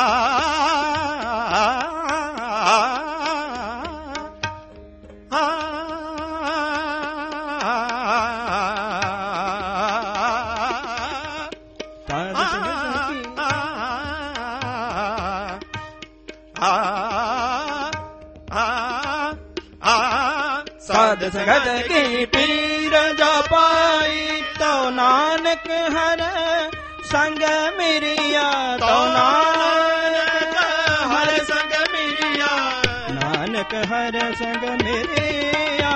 साध संगत की पीर जो पाई तो नानक हर संग मिरिया तो नानक हर संग मिरिया नानक हर संग मिरिया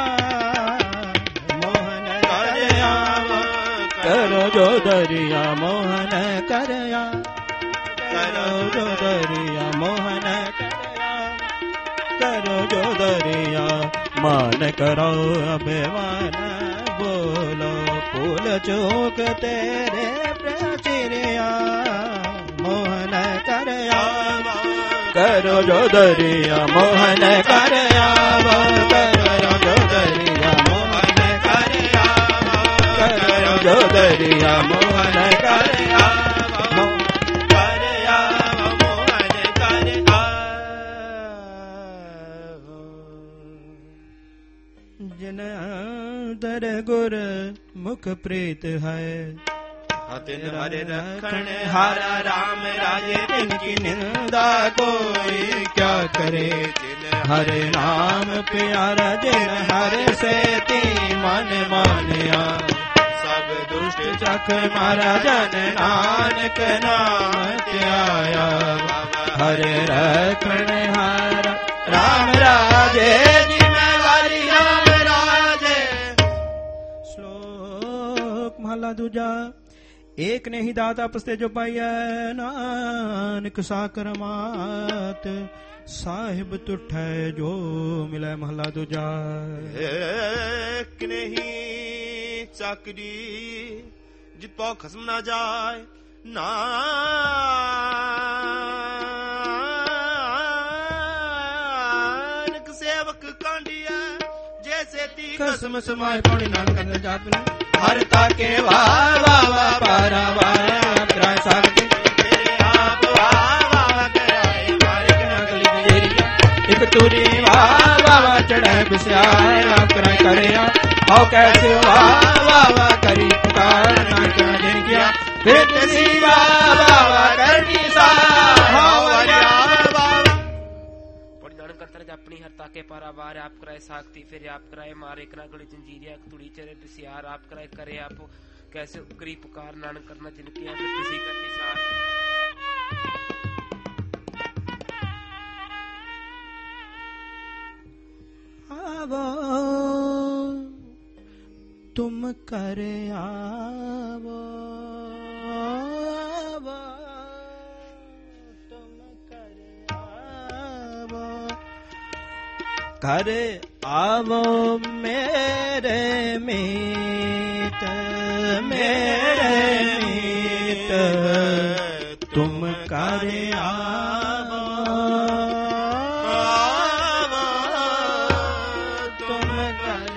मोहन करया करो जो दरिया मोहन करया करो जो दरिया मोहन करया करो जो दरिया मान करो अभिमान बोलो फूल चूक तेरे प्रचिरिया मोहन करया करो जो दरिया मोहन करया करो जो दरिया मोहन करया करो जो दरिया मोहन करया करया मोहन करया जिन अंदर गुर मुख प्रीत है तिन हरे रखण हारा राम राजे तिनकी निंदा कोई क्या करे जिन हरे नाम प्यारा जिन हरे से ती मन मानिया सब दुष्ट चख मारा जन नानक नाम त्याया हरे रखण हारा राम राजे जिम्मेवारी राम राजे श्लोक महला दूजा एक ने ही दाता पस्ते जो पाइया नानक साकर मात साहिब तुठै जो मिले महला दूजा एक ने ही चाकरी जित पाओ खसम ना जाए नानक सेवक कांडिया जैसे ती कसम समाय पौड़ी नानक जात ने हर ताके वाह वाह वाह पारा वाह कराए सागते तेरे आप वाह वाह कराए मारे नगली जेरिया एक तुरी वाह वाह वाह चढ़े बिस्याए आप कराए करे आओ कैसे वाह वाह वाह करी पुकार ना क्या जिन किया फिर किसी वाह वाह वाह करनी सा अपनी हर ताके पारावार आप कराए साखती फिर आप कराए मारे करा गली जंजीरिया तुड़ी चेरे बिसियार आप कराए करे आप कैसे उकरी पुकार नानक करना जिनकी फिर किसी करनी सार आवो तुम कर आवो, आवो तुम कर आवो, कर आवो मेरे मीत, मेरे मीत तुम कर आवो, आवो तुम कर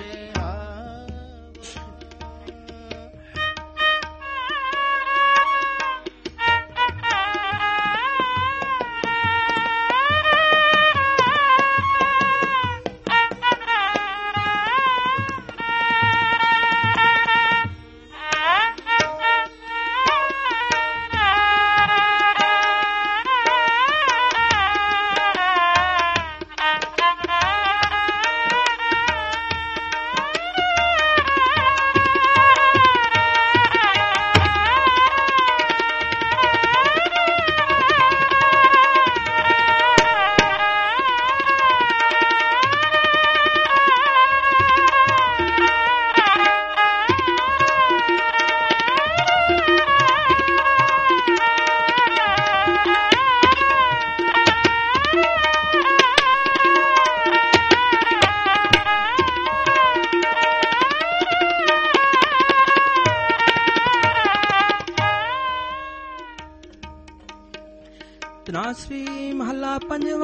तनाश्री महला पंजवा।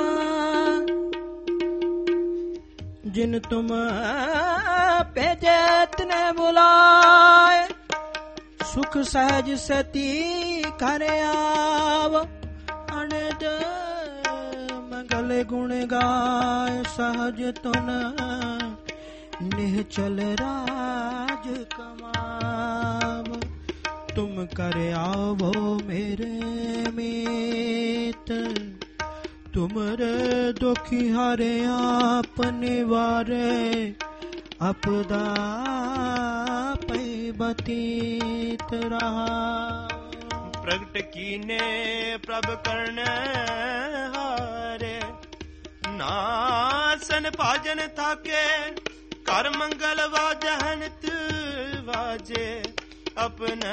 जिन तुम भेजे तने बुलाए, सुख सहज सती कर आव, अनज मंगल गुण गाय, सहज तुन निहचल राज कमाव, तुम कर आवो मेरे मीत, तुमरे दुखी हारे आप निवारे, अपदा पै बतीत रहा। प्रगट कीने प्रभ करण हारे, नासन भाजन थाके, कर मंगल वाजहन तु वाजे, अपना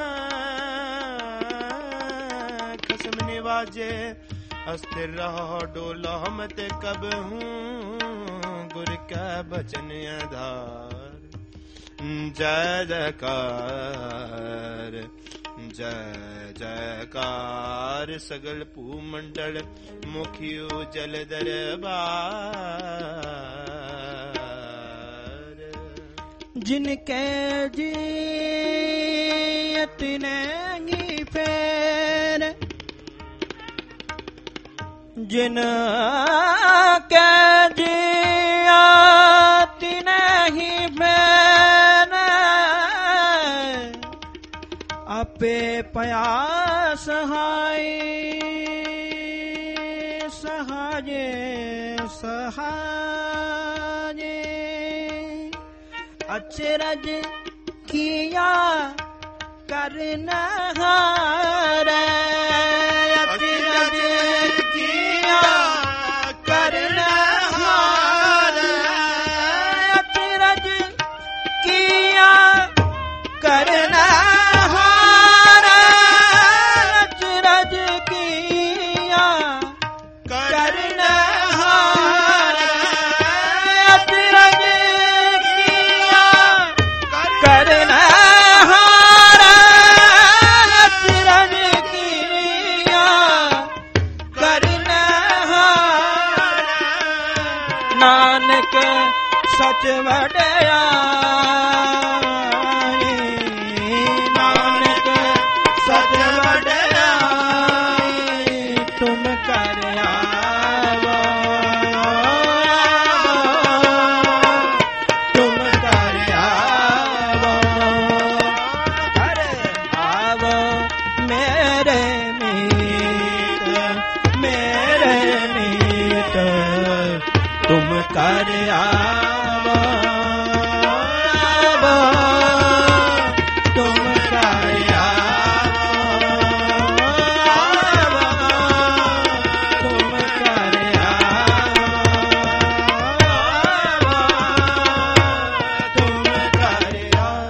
खसम निवाजे, अस्थिर रहो डोलो मत कब हूँ, गुर का बचन आधार। जय जयकार जय जयकार, सगल भूमंडल मुखियो जल दरबार। जिनके जियत नहीं फेर, जिन के जियत नहीं फेर, आपे प्यास हाय सहाजे सहाजे, अचरज किया करना हारे, अचरज किया करना हारे, अचरज किया करना हारे, अचरज किया करना हारे, अचरज किया करना हारे, अचरज किया करना हारे। नानक सच वड्याई, नानक सच वड्याई, तुम कर आवो, तुम कर आवो, कर आवो मेरे मीत, मेरे मीत तुम कर आवो, आवो तुम कर आवो, आवो तुम कर आवो, आवो तुम कर आवो।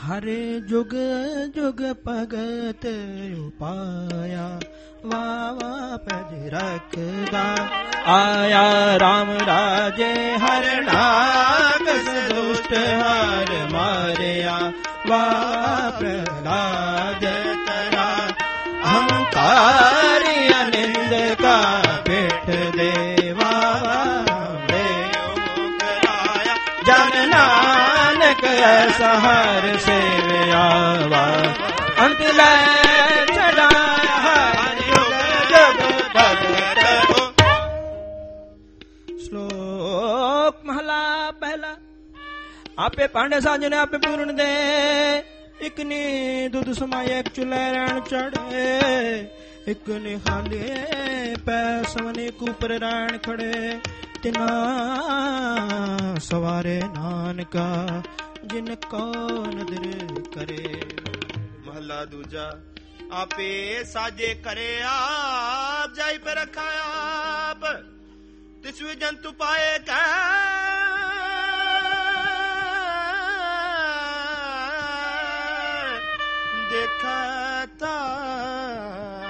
ਹਰੇ ਜੁਗ ਜੁਗ ਭਗਤ ਉਪਾਇਆ ਵਾਵਾ ਪੈਜ ਰੱਖਦਾ ਆਇਆ ਰਾਮ ਰਾਜੇ ਹਰ ਨਾਗਸ ਦੁਸ਼ਟ ਹਰ ਮਾਰਿਆ ਵਾ ਪ੍ਰਹਲਾਦ ਤਰਾ ਹੰਕਾਰੀ ਅਨੰਦ ਕਾ ਪੇਟ ਦੇਵਾ ਜਨ ਨਾਨਕ ਐਸਾ ਹਰ ਸੇਵਿਆ ਵਾ ਅੰਤ ਲੈ ਚੜਾਇਆ ਹਰਿ ਜੁਗ ਜੁਗ ਭਗਤ। ਸ਼ਲੋਕ ਮਹਲਾ ਪਹਿਲਾ। ਆਪੇ ਭਾਂਡੇ ਸਾਜਣੇ ਆਪੇ ਪੂਰਨ ਦੇ ਇਕ ਨੇ ਦੁੱਧ ਸਮਾਏ ਇਕ ਚੁੱਲ੍ਹੇ ਰਹਿਣ ਚੜੇ ਇਕ ਨੇ ਹਾਲੇ ਪੈ ਸਵਨੇ ਕੂਪਰ ਰਹਿਣ ਖੜੇ ਤਿਨਾ ਸਵਾਰੇ ਨਾਨਕਾ ਜਿਨ ਕੋ ਨਦਰ ਕਰੇ। ਮਹਲਾ ਦੂਜਾ। ਆਪੇ ਸਾਜੇ ਕਰੇ ਆਪ ਜਾਈ ਪੇ ਰਖਾ ਆਪ ਤਿਸ ਵੀ ਜੰਤੂ ਪਾਏ ਕੈ ਦੇਖਾ ਤਾਪ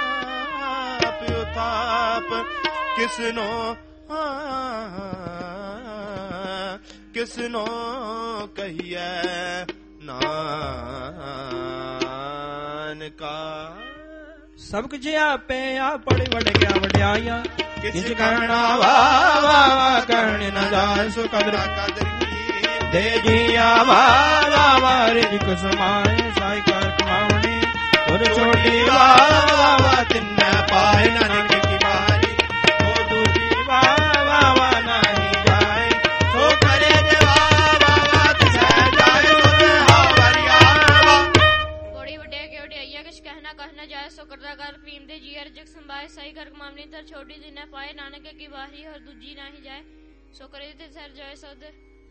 ਉਤਾਪ ਕਿਸਨੋ ਕਿਸਨੋ ਕਹੀਐ ਨਾਨਕਾ। ਸਭ ਕੁਝ ਆਪੇ ਆਪ ਪੜ ਵੜ ਗਿਆ ਵਡਿਆਈਆ ਕਿਸ ਕਹਿਣਾ ਵਾ ਵਾ ਕਹਿਣ ਨਾ ਜਾਏ ਸੋ ਕਦਰ ਦੇ ਜੀਆ ਵਾ ਵਾ ਰਿਜਕ ਸਮਾਏ ਸਾਈ ਕਰ ਕਮਾਉਣੀ ਤੁਰ ਛੋਟੀ ਵਾ ਵਾ ਤਿੰਨੇ ਪਾਏ ਨਾਨਕ ਕੀ ਬਾਰੀ ਉਹ ਦੂਜੀ ਵਾ ਵਾ ਨਹੀਂ ਜਾਏ ਸੋ ਕਰੇ ਦੇ ਵਾ ਵਾ ਤਿਸੈ ਜਾਏ ਹਾ ਵਰਿਆ। ਕੋੜੀ ਵੱਡੇ ਕੇ ਵਡਿਆਈਆ ਕਿਛ ਕਹਿਣਾ ਕਹ ਨਾ ਜਾਏ ਸੋ ਕਰਦਾ ਕਰ ਪੀਮ ਦੇ ਜੀ ਰਿਜਕ ਸੰਭਾਏ ਸਾਈ ਕਰ ਕਮਾਉਣੀ ਤੁਰ ਛੋਟੀ ਤਿੰਨੇ ਪਾਏ ਨਾਨਕ ਕੀ ਬਾਰੀ ਹੋਰ ਦੂਜੀ ਨਹੀਂ ਜਾਏ ਸੋ ਕਰੇ ਤੇ ਸਰ ਜਾਏ ਸਦ।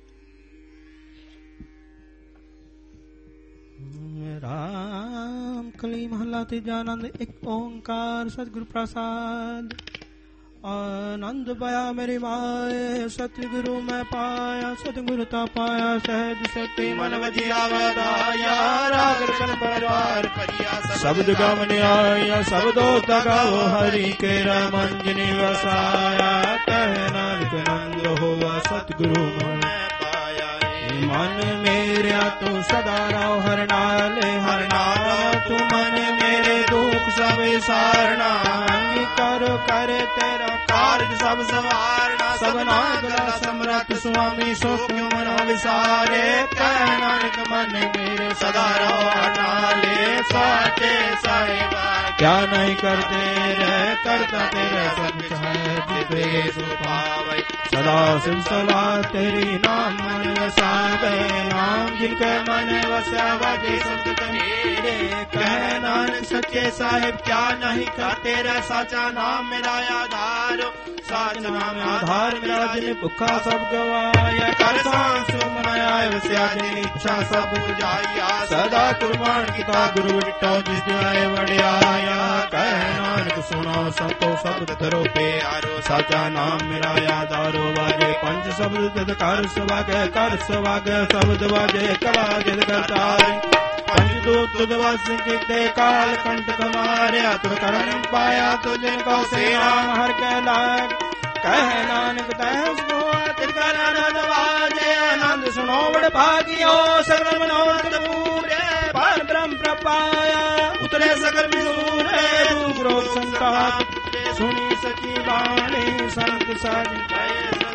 ਰਾਮ ਕਲੀ ਮਹਲਾ ਤੀਜਾ। ਆਨੰਦ ਇੱਕ ਓੰਕਾਰ ਸਤਿਗੁਰ ਪ੍ਰਸਾਦ। ਆਨੰਦ ਪਾਇਆ ਮੇਰੀ ਮਾਏ ਸਤਿਗੁਰੂ ਮੈਂ ਪਾਇਆ ਸਤਿਗੁਰ ਤਾ ਪਾਇਆ ਸਹਿਜ ਸਤੀ ਮਨ ਵਜਿਆ ਵਧਾਇਆ ਰਾਗ ਰਸਨ ਪਰਵਾਰ ਭਜਿਆ ਸ਼ਬਦ ਗਮਨ ਆਇਆ ਸ਼ਬਦੋ ਤਗਾਓ ਹਰੀ ਕੇਰਾ ਮੰਜਨੀ ਵਸਾਇਆ ਕਹਿ ਨਾਨਕ ਨੰਦ ਹੋਵਾ ਸਤਿਗੁਰੂ ਮਨ ਮਨ ਮੇਰਿਆ ਤੂੰ ਸਦਾ ਰਹੁ ਹਰ ਨਾਲੇ ਹਰ ਨਾਮ ਤੂੰ ਮਨ ਮੇਰੇ ਦੁਖ ਸਭ ਸਾਰਣਾ ਅੰਗੀ ਕਰੋ ਕਰ ਤੇਰਾ ਕਾਰਜ ਸਭ ਸਵਾਰਣਾ ਸਭਨਾ ਗਲਾ ਸਮਰੱਥ ਸੁਆਮੀ ਸੋ ਕਿਉ ਮਨ ਵਿਸਾਰੇ ਕਹਿ ਨਾਨਕ ਮਨ ਮੇਰੇ ਸਦਾ ਰਹੁ ਹਰ ਨਾਲੇ ਸਾਚੇ ਸਾਹਿਬਾ ਕਿਆ ਨਹੀਂ ਕਰਦੇ ਰਹਿ ਕਰਤਾ ਤੇਰਾ ਸਭ ਹੈ ਜਿਤੇ ਸੋ ਪਾਵੈ ਸਦਾ ਸਿਲਸਿਲਾ ਤੇਰੀ ਨਾਮ ਮਨ ਵਸਾਵੇ ਨਾਮ ਜਿਨ ਕੈ ਮਨ ਵਸਿਆ ਵਾਜੇ ਸੰਤ ਮੇਰੇ ਕਹਿ ਨਾਨਕ ਸੱਚੇ ਸਾਹਿਬ ਕਿਆ ਨਹੀਂ ਕਰ ਤੇਰਾ ਸਾਚਾ ਨਾਮ ਮੇਰਾ ਆਧਾਰ ਸਾਚ ਨਾਮ ਆਧਾਰ ਮੇਰਾ ਜਿਨ ਭੁੱਖਾ ਸਭ ਗਵਾਇਆ ਕਰ ਸਾਂਸੁ ਮਨ ਆਇ ਵਸਿਆ ਜਿਨ ਇੱਛਾ ਸਭ 부ਝਾਈਆ ਸਦਾ ਕੁਰਬਾਨ ਕੀਤਾ ਗੁਰੂ ਵਿਟੋ ਜਿਸ ਜਾਏ ਵਡਿਆਇਆ ਕਹਿ ਨਾਨਕ ਸੁਣੋ ਸੰਤੋ ਸ਼ਬਦ ਧਰੋ ਪਿਆਰੋ ਸਾਚਾ ਨਾਮ ਮੇਰਾ ਆਧਾਰੋ ਵਾਜੇ ਪੰਜ ਸ਼ਬਦ ਤਿਤ ਕਰ ਸੁਭਾਗੈ ਕਰ ਸੁਭਾਗੈ ਸ਼ਬਦ ਵਾਜੇ ਕਲਾ ਜਿਤ ਕਰਤਾਰ ਪੰਜ ਦੂਤ ਤੁਧ ਵਸ ਕੀਤੇ ਕਾਲ ਕੰਟਕ ਮਾਰਿਆ ਤੁਰ ਕਰਨ ਪਾਇਆ ਤੁਝਨ ਕੋ ਸੇ ਨਾਮ ਹਰ ਕੈ ਲਾਗ ਕਹਿ ਨਾਨਕ ਤੈ ਸੁਆ ਤਿਲ ਕਾ ਆਨੰਦ ਵਾਜੇ ਆਨੰਦ ਸੁਣੋ ਵਡ ਭਾਗਿਓ ਸਗਲ ਮਨੋਰਥ ਪੂਰੇ ਪਰ ਬ੍ਰਹਮ ਪ੍ਰਪਾਇਆ ਉਤਰੇ ਸਗਲ ਵਿਸੂਰੇ ਦੂਖ ਰੋਗ ਸੰਤਾਪ ਸੁਣੀ ਸਚੀ ਬਾਣੀ ਸੰਤ ਸਾਜ